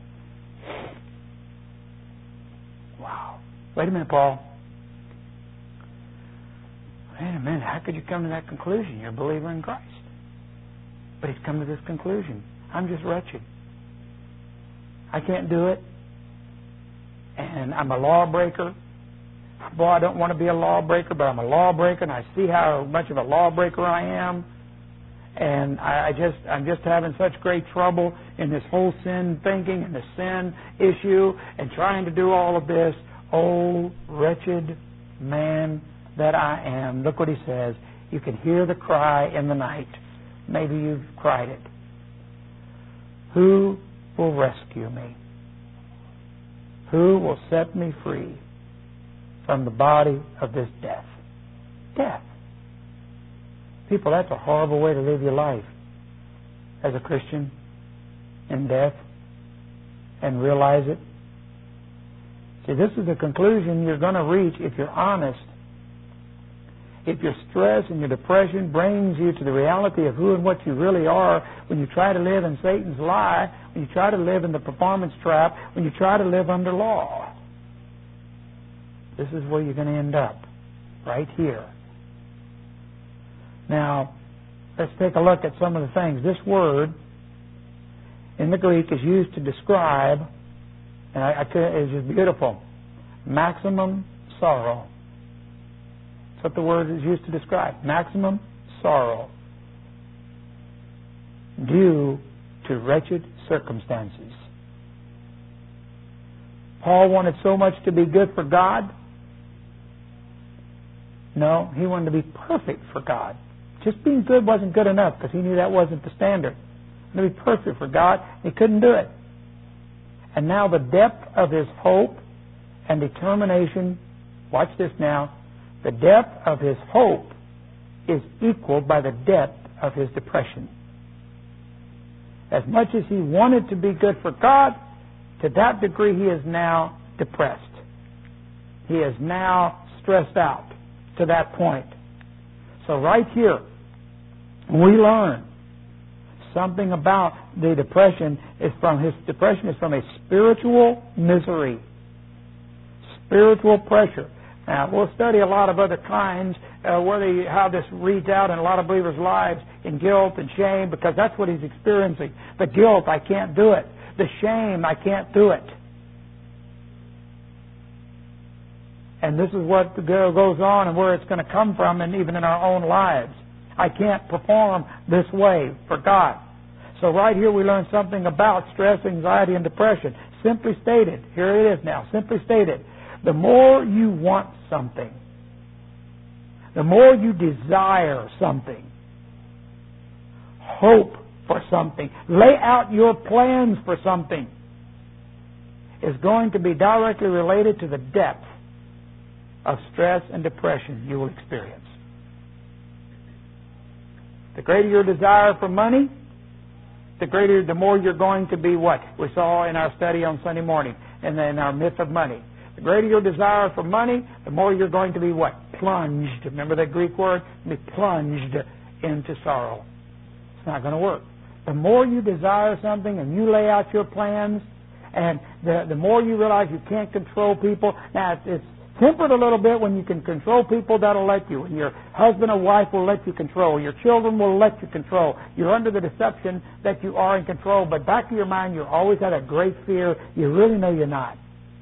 Wow. Wait a minute, Paul. Wait a minute. How could you come to that conclusion? You're a believer in Christ. But he's come to this conclusion: I'm just wretched. I can't do it. And I'm a lawbreaker. Boy, I don't want to be a lawbreaker, but I'm a lawbreaker, and I see how much of a lawbreaker I am. And I'm just having such great trouble in this whole sin thinking and the sin issue and trying to do all of this. Oh, wretched man that I am. Look what he says. You can hear the cry in the night. Maybe you've cried it. Who will rescue me? Who will set me free from the body of this death? Death. People, that's a horrible way to live your life as a Christian, in death, and realize it. See, this is the conclusion you're going to reach if you're honest. If your stress and your depression brings you to the reality of who and what you really are, when you try to live in Satan's lie, when you try to live in the performance trap, when you try to live under law, this is where you're going to end up, right here. Now, let's take a look at some of the things. This word in the Greek is used to describe, and it's just beautiful, maximum sorrow. That's what the word is used to describe. Maximum sorrow due to wretched circumstances. Paul wanted so much to be good for God. No, he wanted to be perfect for God. Just being good wasn't good enough because he knew that wasn't the standard. To be perfect for God, he couldn't do it. And now the depth of his hope and determination, watch this now, the depth of his hope is equaled by the depth of his depression. As much as he wanted to be good for God, to that degree he is now depressed. He is now stressed out to that point. So right here, we learn something about the depression is from his depression is from a spiritual misery, spiritual pressure. Now, we'll study a lot of other kinds, how this reads out in a lot of believers' lives in guilt and shame, because that's what he's experiencing. The guilt, I can't do it. The shame, I can't do it. And this is what goes on and where it's going to come from, and even in our own lives. I can't perform this way for God. So right here we learn something about stress, anxiety, and depression. Simply stated, here it is now, simply stated, the more you want something, the more you desire something, hope for something, lay out your plans for something, is going to be directly related to the depth of stress and depression you will experience. The greater your desire for money, the more you're going to be what? We saw in our study on Sunday morning, and in our myth of money. The greater your desire for money, the more you're going to be what? Plunged. Remember that Greek word? Be plunged into sorrow. It's not going to work. The more you desire something and you lay out your plans, and the more you realize you can't control people. Now, it's tempered a little bit when you can control people, that'll let you. And your husband or wife will let you control. Your children will let you control. You're under the deception that you are in control, but back of your mind, you always had a great fear. You really know you're not.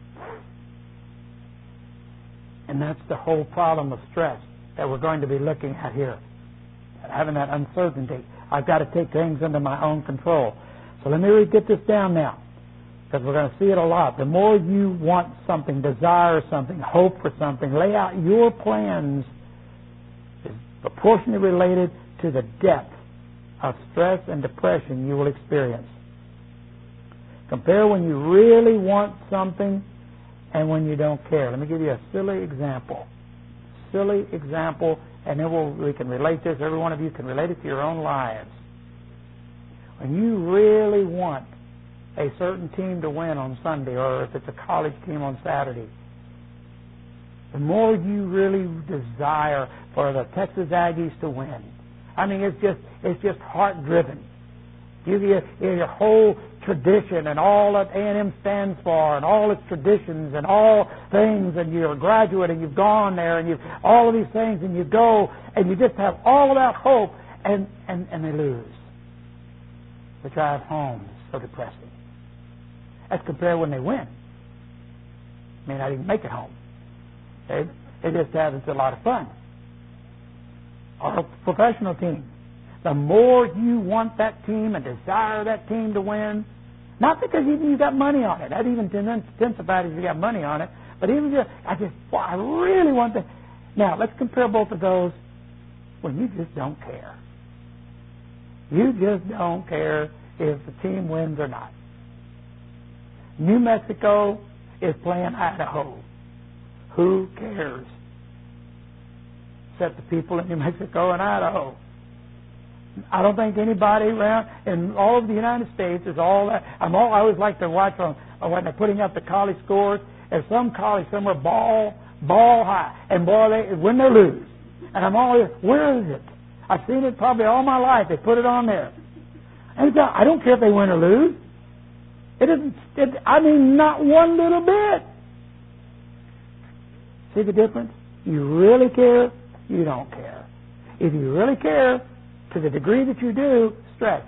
And that's the whole problem of stress that we're going to be looking at here. Having that uncertainty. I've got to take things under my own control. So let me get this down now, because we're going to see it a lot. The more you want something, desire something, hope for something, lay out your plans is proportionally related to the depth of stress and depression you will experience. Compare when you really want something and when you don't care. Let me give you a silly example. And then we can relate this. Every one of you can relate it to your own lives. When you really want a certain team to win on Sunday, or if it's a college team on Saturday, the more you really desire for the Texas Aggies to win. I mean, it's just heart-driven. Your whole tradition and all that A&M stands for and all its traditions and all things, and you're a graduate and you've gone there and you've all of these things, and you go and you just have all of that hope, and they lose. They drive home. So depressing. As compared when they win. May not even make it home. They just have a lot of fun. Or a professional team. The more you want that team and desire that team to win, not because you got money on it. That even intensified if you got money on it. But even just, I really want that. Now, let's compare both of those when you just don't care. You just don't care if the team wins or not. New Mexico is playing Idaho. Who cares? Except the people in New Mexico and Idaho. I don't think anybody around in all of the United States is all that. I always like to watch when they're putting up the college scores. If some college somewhere ball high, and boy, they win or lose. And I'm always, where is it? I've seen it probably all my life. They put it on there. And I don't care if they win or lose. It isn't. Not one little bit. See the difference? You really care. You don't care. If you really care, to the degree that you do, stress.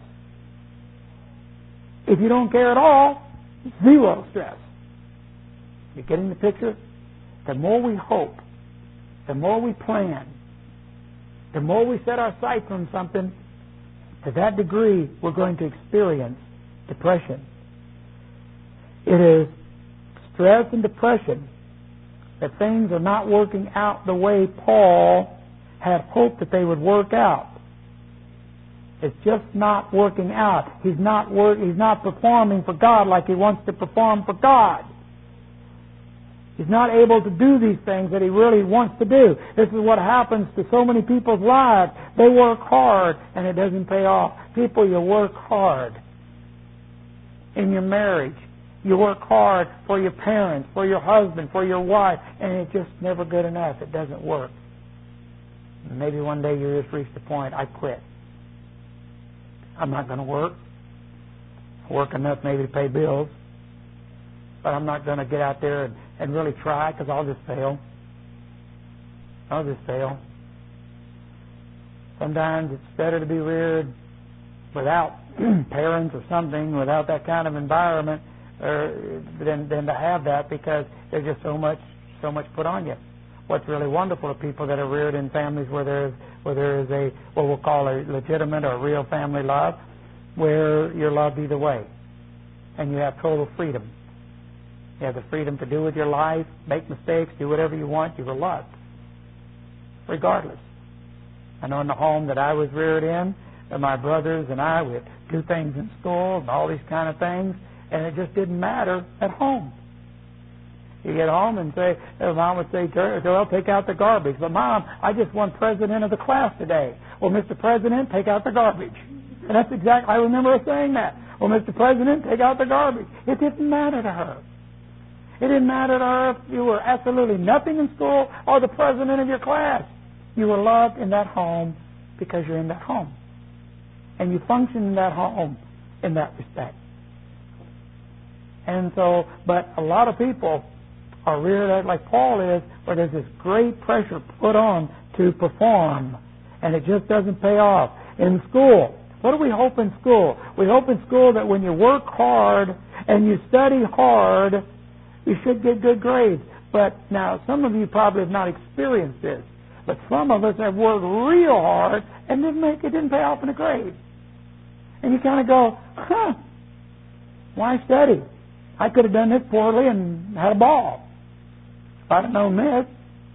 If you don't care at all, zero stress. You getting the picture? The more we hope, the more we plan, the more we set our sights on something, to that degree we're going to experience depression. It is stress and depression that things are not working out the way Paul had hoped that they would work out. It's just not working out. He's not performing for God like he wants to perform for God. He's not able to do these things that he really wants to do. This is what happens to so many people's lives. They work hard and it doesn't pay off. People, you work hard in your marriage. You work hard for your parents, for your husband, for your wife, and it's just never good enough. It doesn't work. Maybe one day you just reach the point, I quit. I'm not going to work. I work enough maybe to pay bills, but I'm not going to get out there and really try, because I'll just fail. Sometimes it's better to be reared without parents or something, without that kind of environment, than to have that, because there's just so much put on you. What's really wonderful are people that are reared in families where there is a what we'll call a legitimate or real family love, where you're loved either way, and you have total freedom. You have the freedom to do with your life, make mistakes, do whatever you want. You were loved, regardless. I know in the home that I was reared in, my brothers and I would do things in school and all these kind of things, and it just didn't matter at home. You get home and say, Mom would say, Joel, take out the garbage. But Mom, I just won president of the class today. Well, Mr. President, take out the garbage. And that's exactly, I remember her saying that. Well, Mr. President, take out the garbage. It didn't matter to her. It didn't matter to her if you were absolutely nothing in school or the president of your class. You were loved in that home because you're in that home. And you function in that home in that respect. And so, but a lot of people are reared like Paul is, where there's this great pressure put on to perform, and it just doesn't pay off. In school, what do we hope in school? We hope in school that when you work hard and you study hard, you should get good grades. But now, some of you probably have not experienced this, but some of us have worked real hard and it didn't pay off in a grade. And you kind of go, why study? I could have done this poorly and had a ball if I'd have known this.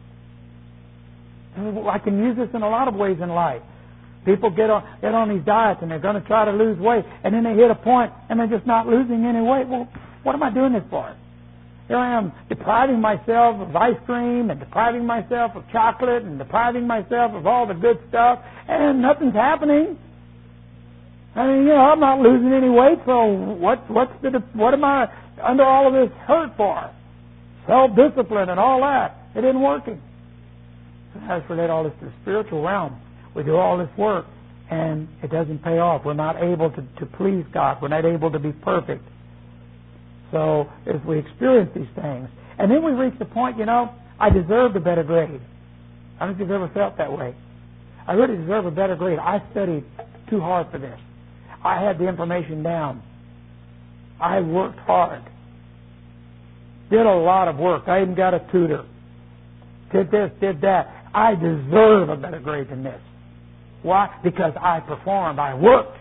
I can use this in a lot of ways in life. People get on these diets and they're going to try to lose weight, and then they hit a point and they're just not losing any weight. Well, what am I doing this for? Here I am depriving myself of ice cream and depriving myself of chocolate and depriving myself of all the good stuff, and nothing's happening. I mean, I'm not losing any weight, so what am I under all of this hurt for? Self-discipline and all that. It isn't working. As for that, all this to the spiritual realm. We do all this work, and it doesn't pay off. We're not able to please God. We're not able to be perfect. So as we experience these things, and then we reach the point, I deserved a better grade. I don't know if you've ever felt that way. I really deserve a better grade. I studied too hard for this. I had the information down. I worked hard. Did a lot of work. I even got a tutor. Did this, did that. I deserve a better grade than this. Why? Because I performed. I worked.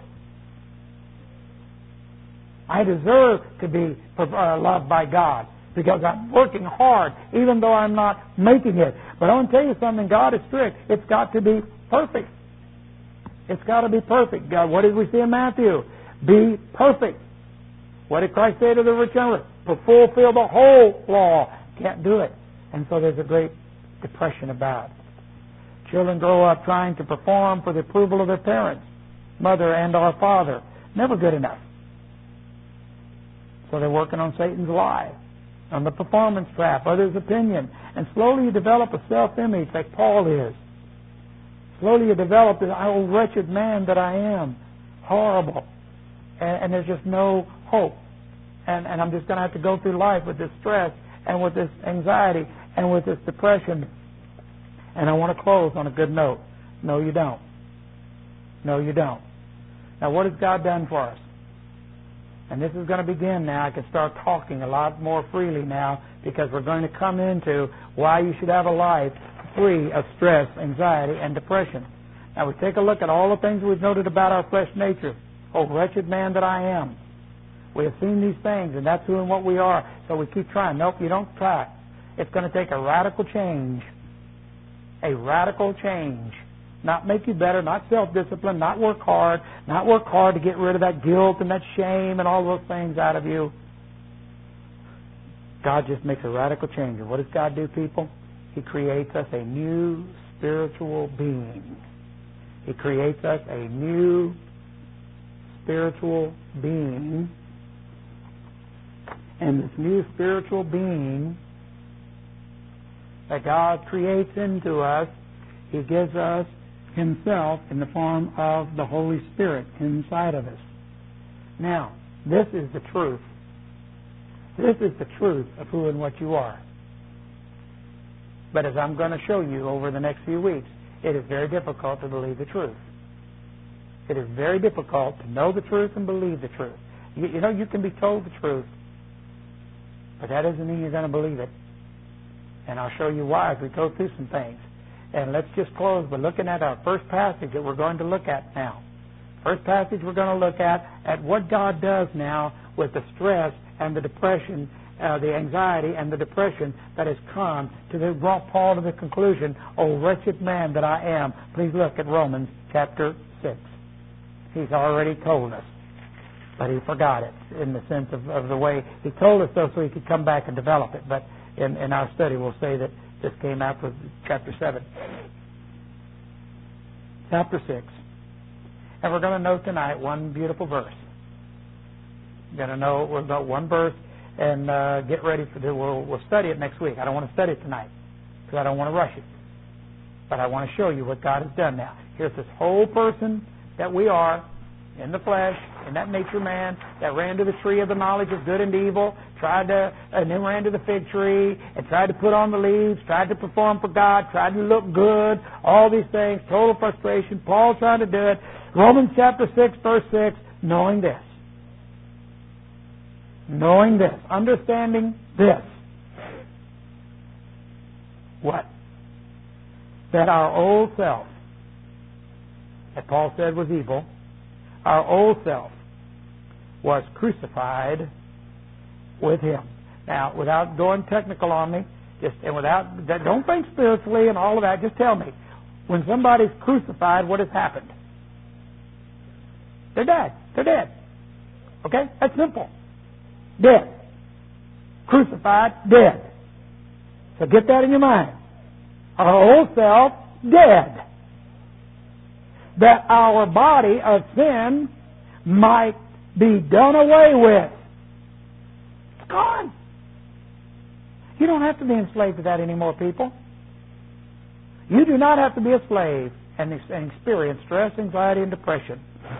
I deserve to be loved by God because I'm working hard, even though I'm not making it. But I want to tell you something. God is strict. It's got to be perfect. It's got to be perfect. God, what did we see in Matthew? Be perfect. What did Christ say to the rich young ruler? Fulfill the whole law. Can't do it. And so there's a great depression about it. Children grow up trying to perform for the approval of their parents, mother and or father. Never good enough. So they're working on Satan's lie, on the performance trap, others' opinion. And slowly you develop a self-image like Paul is. Slowly you develop this, oh, wretched man that I am. Horrible. And there's just no hope. And I'm just going to have to go through life with this stress and with this anxiety and with this depression. And I want to close on a good note. No, you don't. No, you don't. Now, what has God done for us? And this is going to begin now. I can start talking a lot more freely now because we're going to come into why you should have a life free of stress, anxiety, and depression. Now, we take a look at all the things we've noted about our flesh nature. Oh, wretched man that I am. We have seen these things, and that's who and what we are. So we keep trying. Nope, you don't try. It's going to take a radical change. A radical change. Not make you better, not self-discipline, not work hard to get rid of that guilt and that shame and all those things out of you. God just makes a radical change. And what does God do, people? He creates us a new spiritual being. He creates us a new spiritual being. And this new spiritual being that God creates into us, He gives us Himself in the form of the Holy Spirit inside of us. Now, this is the truth. This is the truth of who and what you are. But as I'm going to show you over the next few weeks, it is very difficult to believe the truth. It is very difficult to know the truth and believe the truth. You can be told the truth, but that doesn't mean you're going to believe it. And I'll show you why as we go through some things. And let's just close by looking at our first passage that we're going to look at now. First passage we're going to look at what God does now with the stress and the depression, the anxiety and the depression that has come brought Paul to the conclusion, oh, wretched man that I am. Please look at Romans chapter 6. He's already told us, but he forgot it in the sense of the way he told us, though, so he could come back and develop it. But in our study, we'll say that this came after chapter 7. Chapter 6. And we're going to note tonight one beautiful verse. We'll note one verse and get ready for it. We'll study it next week. I don't want to study it tonight because I don't want to rush it. But I want to show you what God has done now. Here's this whole person that we are in the flesh, in that nature man that ran to the tree of the knowledge of good and evil, and then ran to the fig tree and tried to put on the leaves, tried to perform for God, tried to look good, all these things, total frustration. Paul trying to do it. Romans chapter 6, verse 6, knowing this, understanding this. What? That our old self, that Paul said was evil, our old self was crucified with Him. Now, without going technical on me, don't think spiritually and all of that. Just tell me, when somebody's crucified, what has happened? They're dead. They're dead. Okay? That's simple. Dead. Crucified, dead. So get that in your mind. Our old self, dead. That our body of sin might be done away with. It's gone. You don't have to be enslaved to that anymore, people. You do not have to be a slave and experience stress, anxiety, and depression.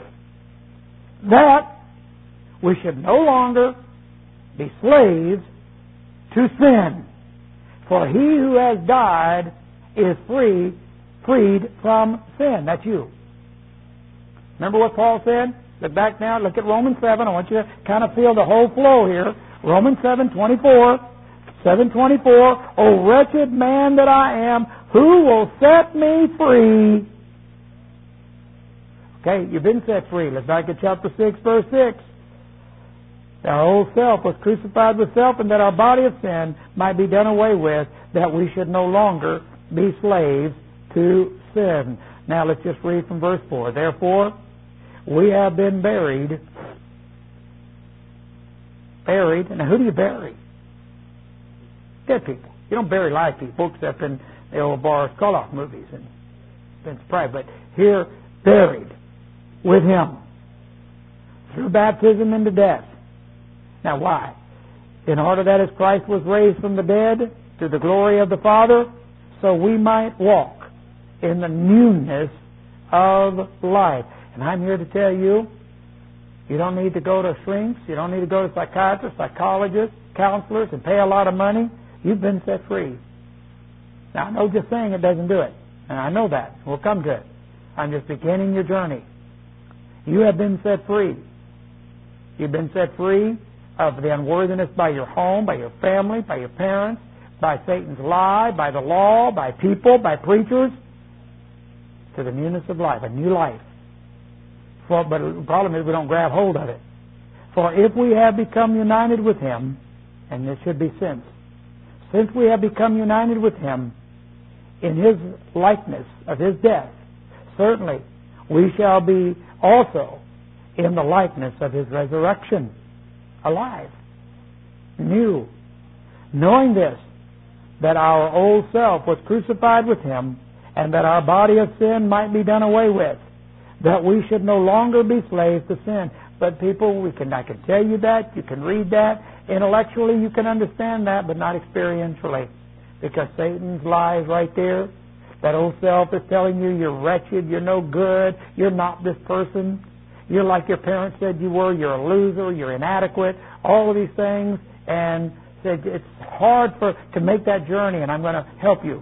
That we should no longer be slaves to sin. For he who has died is freed from sin. That's you. Remember what Paul said? Look back now. Look at Romans 7. I want you to kind of feel the whole flow here. Romans 7:24. 7:24. O wretched man that I am, who will set me free? Okay, you've been set free. Let's back to chapter 6, verse 6. Our old self was crucified with self, and that our body of sin might be done away with, that we should no longer be slaves to sin. Now let's just read from verse 4. Therefore, we have been buried. Buried. Now who do you bury? Dead people. You don't bury live people, except in the old Boris Karloff movies and Vince Price. But here, buried with Him through baptism into death. Now why? In order that as Christ was raised from the dead to the glory of the Father, so we might walk in the newness of life. And I'm here to tell you, you don't need to go to shrinks, you don't need to go to psychiatrists, psychologists, counselors, and pay a lot of money. You've been set free. Now, I know just saying it doesn't do it. And I know that. We'll come to it. I'm just beginning your journey. You have been set free. You've been set free of the unworthiness by your home, by your family, by your parents, by Satan's lie, by the law, by people, by preachers, to the newness of life, a new life. But the problem is we don't grab hold of it. For if we have become united with Him, and this should be since we have become united with Him in His likeness of His death, certainly we shall be also in the likeness of His resurrection, alive, new, knowing this, that our old self was crucified with Him, and that our body of sin might be done away with, that we should no longer be slaves to sin. But people, I can tell you that, you can read that, intellectually you can understand that, but not experientially. Because Satan's lies right there, that old self is telling you you're wretched, you're no good, you're not this person, you're like your parents said you were, you're a loser, you're inadequate, all of these things, and said it's hard to make that journey, and I'm going to help you.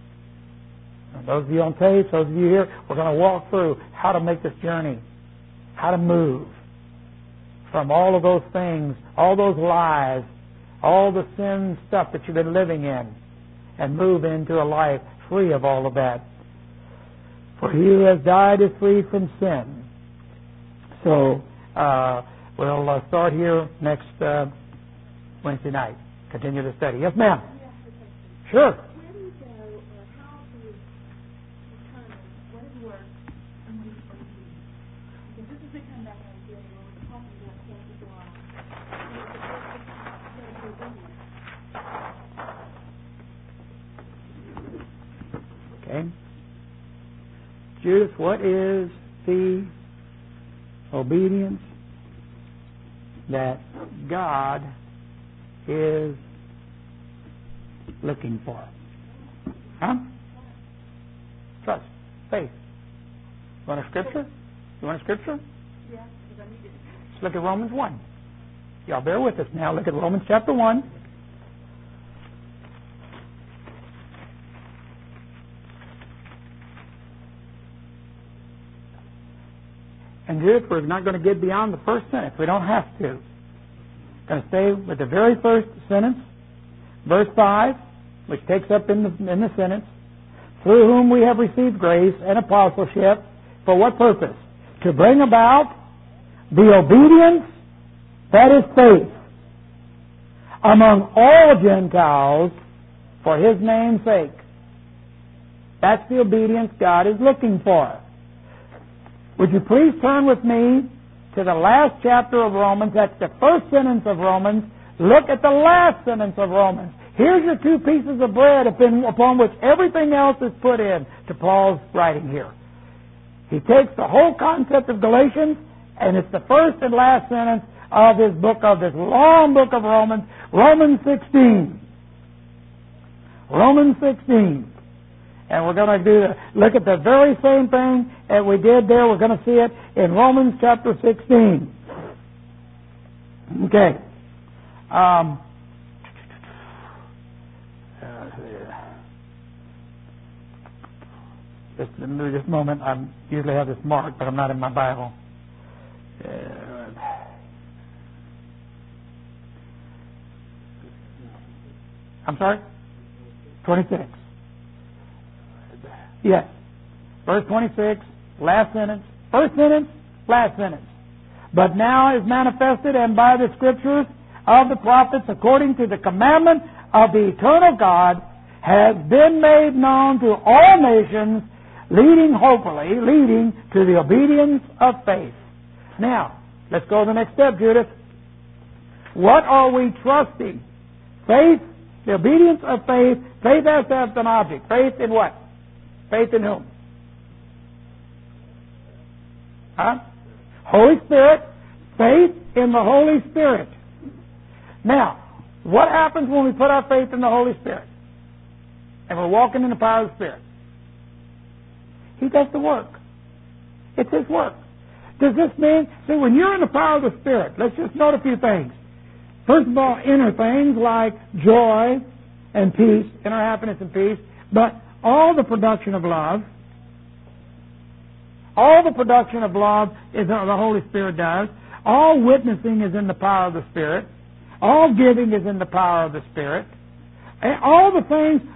And those of you on tape, those of you here, we're going to walk through how to make this journey, how to move from all of those things, all those lies, all the sin stuff that you've been living in, and move into a life free of all of that. For he who has died is free from sin. So we'll start here next Wednesday night. Continue the study. Yes, ma'am. Sure. Where do you go, or how do you determine what is work and what is belief? Because this has become that idea where we're talking about cancer law. Okay. Judith, what is the obedience that God is looking for? Huh? Trust. Faith. You want a scripture? You want a scripture? Yeah, because I need it. Let's look at Romans 1. Y'all bear with us now. Look at Romans chapter 1. And Judith, we're not going to get beyond the first sentence. We don't have to. We're going to stay with the very first sentence, verse 5, which takes up in the sentence, through whom we have received grace and apostleship. For what purpose? To bring about the obedience that is faith among all Gentiles for His name's sake. That's the obedience God is looking for. Would you please turn with me to the last chapter of Romans? That's the first sentence of Romans. Look at the last sentence of Romans. Here's your two pieces of bread upon which everything else is put in to Paul's writing here. He takes the whole concept of Galatians, and it's the first and last sentence of his book, of this long book of Romans, Romans 16. Romans 16. And we're going to look at the very same thing that we did there. We're going to see it in Romans chapter 16. Okay. Just a moment. I usually have this marked, but I'm not in my Bible. I'm sorry? 26. Yes. Verse 26, last sentence. First sentence, last sentence. But now is manifested and by the Scriptures of the prophets according to the commandment of the eternal God has been made known to all nations, leading to the obedience of faith. Now, let's go to the next step, Judith. What are we trusting? Faith, the obedience of faith. Faith has to have an object. Faith in what? Faith in whom? Holy Spirit. Faith in the Holy Spirit. Now, what happens when we put our faith in the Holy Spirit? And we're walking in the power of the Spirit. He does the work. It's His work. Does this mean, see, when you're in the power of the Spirit, let's just note a few things. First of all, inner things like joy and peace, inner happiness and peace, but all the production of love is the Holy Spirit does. All witnessing is in the power of the Spirit. All giving is in the power of the Spirit. And all the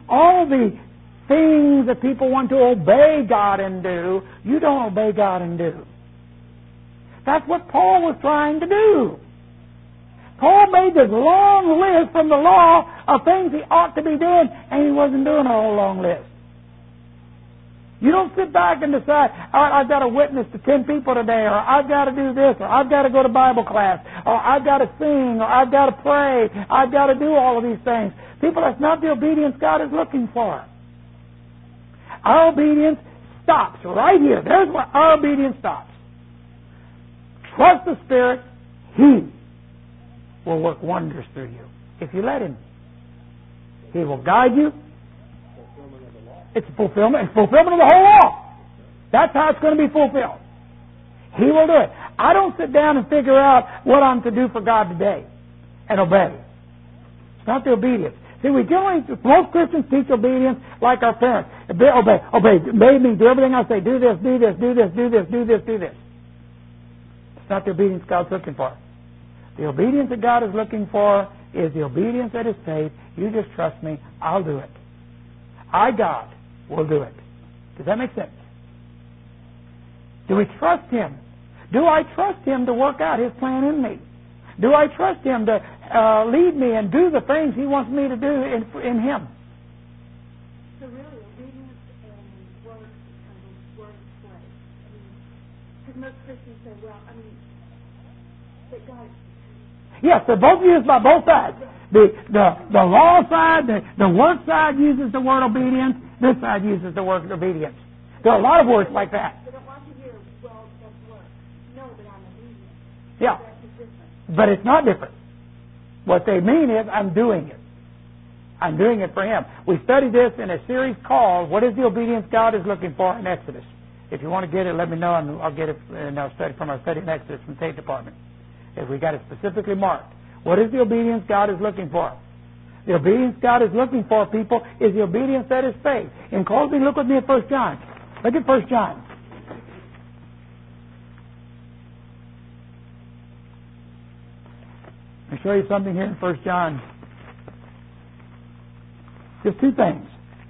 things that people want to obey God and do, you don't obey God and do. That's what Paul was trying to do. Paul made this long list from the law of things he ought to be doing, and he wasn't doing a whole long list. You don't sit back and decide, all right, I've got to witness to 10 people today, or I've got to do this, or I've got to go to Bible class, or I've got to sing, or I've got to pray, I've got to do all of these things. People, that's not the obedience God is looking for. Our obedience stops right here. There's where our obedience stops. Trust the Spirit. He will work wonders through you if you let Him. He will guide you. It's fulfillment. It's fulfillment of the whole law. That's how it's going to be fulfilled. He will do it. I don't sit down and figure out what I'm to do for God today and obey. It's not the obedience. See, most Christians teach obedience like our parents. Obey me, do everything I say. Do this, do this, do this, do this, do this, do this. It's not the obedience God's looking for. The obedience that God is looking for is the obedience that is faith. You just trust me, I'll do it. God, will do it. Does that make sense? Do we trust Him? Do I trust Him to work out His plan in me? Do I trust Him to lead me and do the things He wants me to do in Him? So really, obedience and works kind of word play. Because most Christians say, that God... Yes, they're both used by both sides. The law side, the work side uses the word obedience. This side uses the word obedience. There are a lot of words like that. They don't want to hear, that's work. No, but I'm obedient. Yeah. That's different. But it's not different. What they mean is, I'm doing it. I'm doing it for Him. We studied this in a series called, What is the Obedience God is Looking For in Exodus? If you want to get it, let me know, and I'll get it in our study from our study in Exodus from State Department. If we got it specifically marked. What is the obedience God is looking for? The obedience God is looking for, people, is the obedience that is faith. In closing, look with me at 1 John. Look at 1 John. Let me show you something here in 1 John. Just two things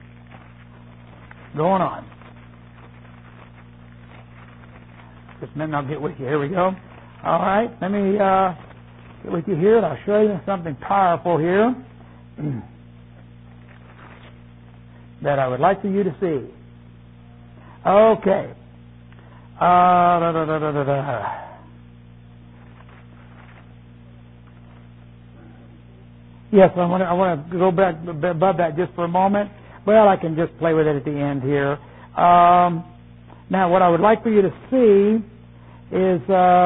going on. Just a minute, I'll get with you. Here we go. All right, let me get with you here, and I'll show you something powerful here that I would like for you to see. Okay. Yes, I want to go back above that just for a moment. Well, I can just play with it at the end here. Now, what I would like for you to see is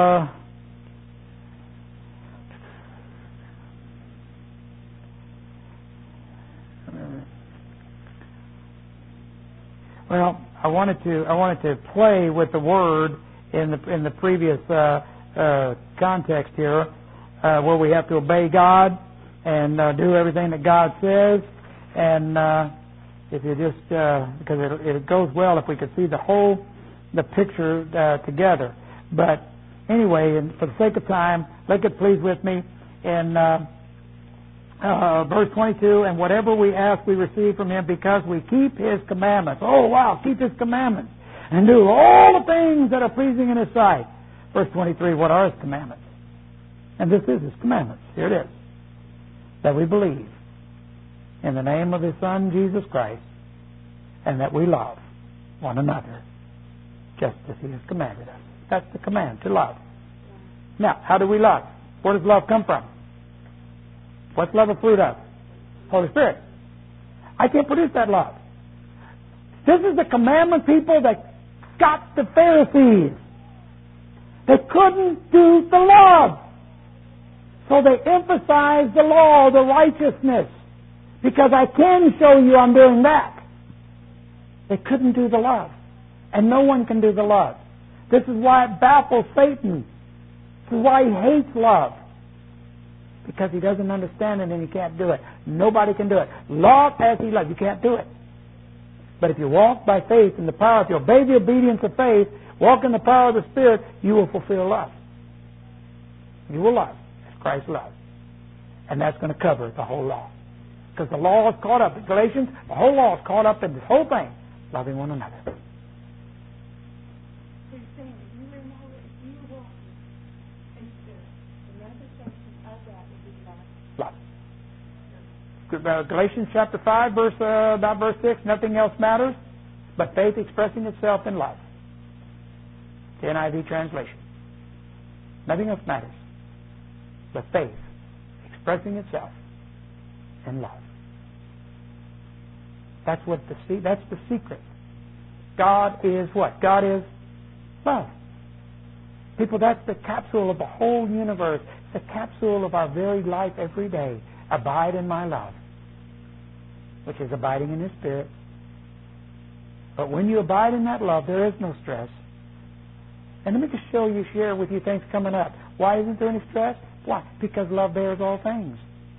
well, I wanted to play with the word in the previous context here, where we have to obey God and do everything that God says. And if you just because it goes well if we could see the picture together. But anyway, and for the sake of time, look at please with me in verse 22. And whatever we ask, we receive from Him because we keep His commandments. Oh wow, keep His commandments and do all the things that are pleasing in His sight. Verse 23. What are His commandments? And this is His commandments. Here it is. That we believe in the name of His Son, Jesus Christ, and that we love one another just as He has commanded us. That's the command, to love. Now, how do we love? Where does love come from? What's love a fruit of? Holy Spirit. I can't produce that love. This is the commandment people that got the Pharisees. They couldn't do the love. So they emphasize the law, the righteousness, because I can show you I'm doing that. They couldn't do the love. And no one can do the love. This is why it baffles Satan. This is why he hates love. Because he doesn't understand it and he can't do it. Nobody can do it. Love as He loves. You can't do it. But if you walk by faith in the power, if you obey the obedience of faith, walk in the power of the Spirit, you will fulfill love. You will love. Christ love. And that's going to cover the whole law. Because the law is caught up in Galatians, the whole law is caught up in this whole thing, loving one another. So you're saying if you were walking in Spirit, the manifestation of that would be love. Love. Galatians chapter 5, about verse 6, nothing else matters but faith expressing itself in love. The NIV translation. Nothing else matters. But faith expressing itself in love. That's the secret. God is what? God is love. People, that's the capsule of the whole universe. It's the capsule of our very life every day. Abide in my love, which is abiding in His Spirit. But when you abide in that love, there is no stress. And let me just share with you things coming up. Why isn't there any stress? Why? Because love bears all things.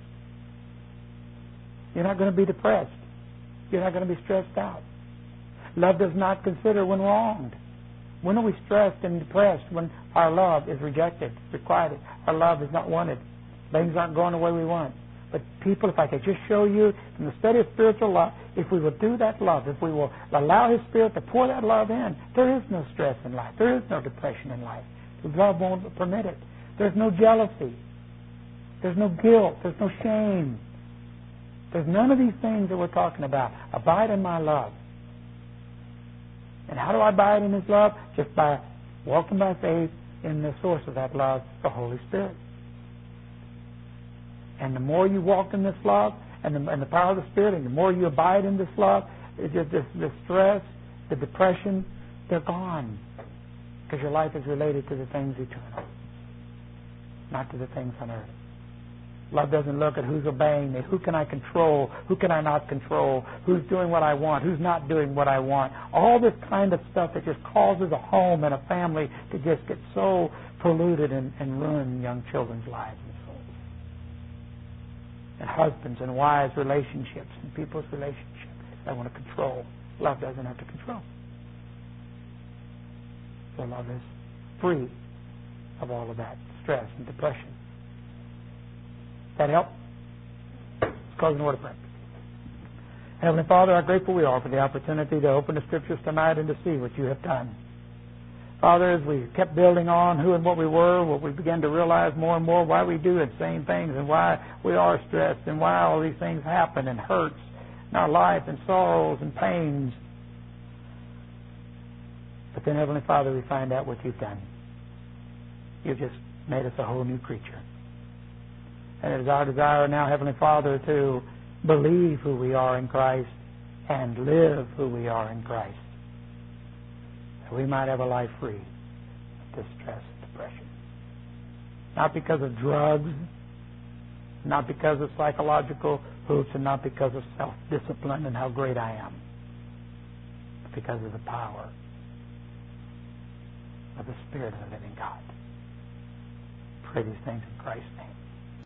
You're not going to be depressed. You're not going to be stressed out. Love does not consider when wronged. When are we stressed and depressed? When our love is rejected, requited. Our love is not wanted. Things aren't going the way we want. But people, if I could just show you in the study of spiritual love, if we will do that love, if we will allow His Spirit to pour that love in, there is no stress in life. There is no depression in life. Love won't permit it. There's no jealousy. There's no guilt. There's no shame. There's none of these things that we're talking about. Abide in my love. And how do I abide in His love? Just by walking by faith in the source of that love, the Holy Spirit. And the more you walk in this love and the power of the Spirit, and the more you abide in this love, it's just the stress, the depression, they're gone. Because your life is related to the things eternal, not to the things on earth. Love doesn't look at who's obeying me, who can I control, who can I not control, who's doing what I want, who's not doing what I want. All this kind of stuff that just causes a home and a family to just get so polluted and ruin young children's lives and souls. And husbands and wives' relationships and people's relationships. They want to control. Love doesn't have to control. So love is free of all of that stress and depression. That help? Let's close in a word of prayer. Heavenly Father, how grateful we are for the opportunity to open the Scriptures tonight and to see what You have done. Father, as we kept building on who and what we were, what we began to realize more and more why we do the same things and why we are stressed and why all these things happen and hurts in our life and sorrows and pains. But then, Heavenly Father, we find out what you've done. You've just made us a whole new creature. And it is our desire now, Heavenly Father, to believe who we are in Christ and live who we are in Christ, that we might have a life free of distress and depression. Not because of drugs, not because of psychological hoops, and not because of self-discipline and how great I am, but because of the power of the Spirit of the living God. Pray these things in Christ's name.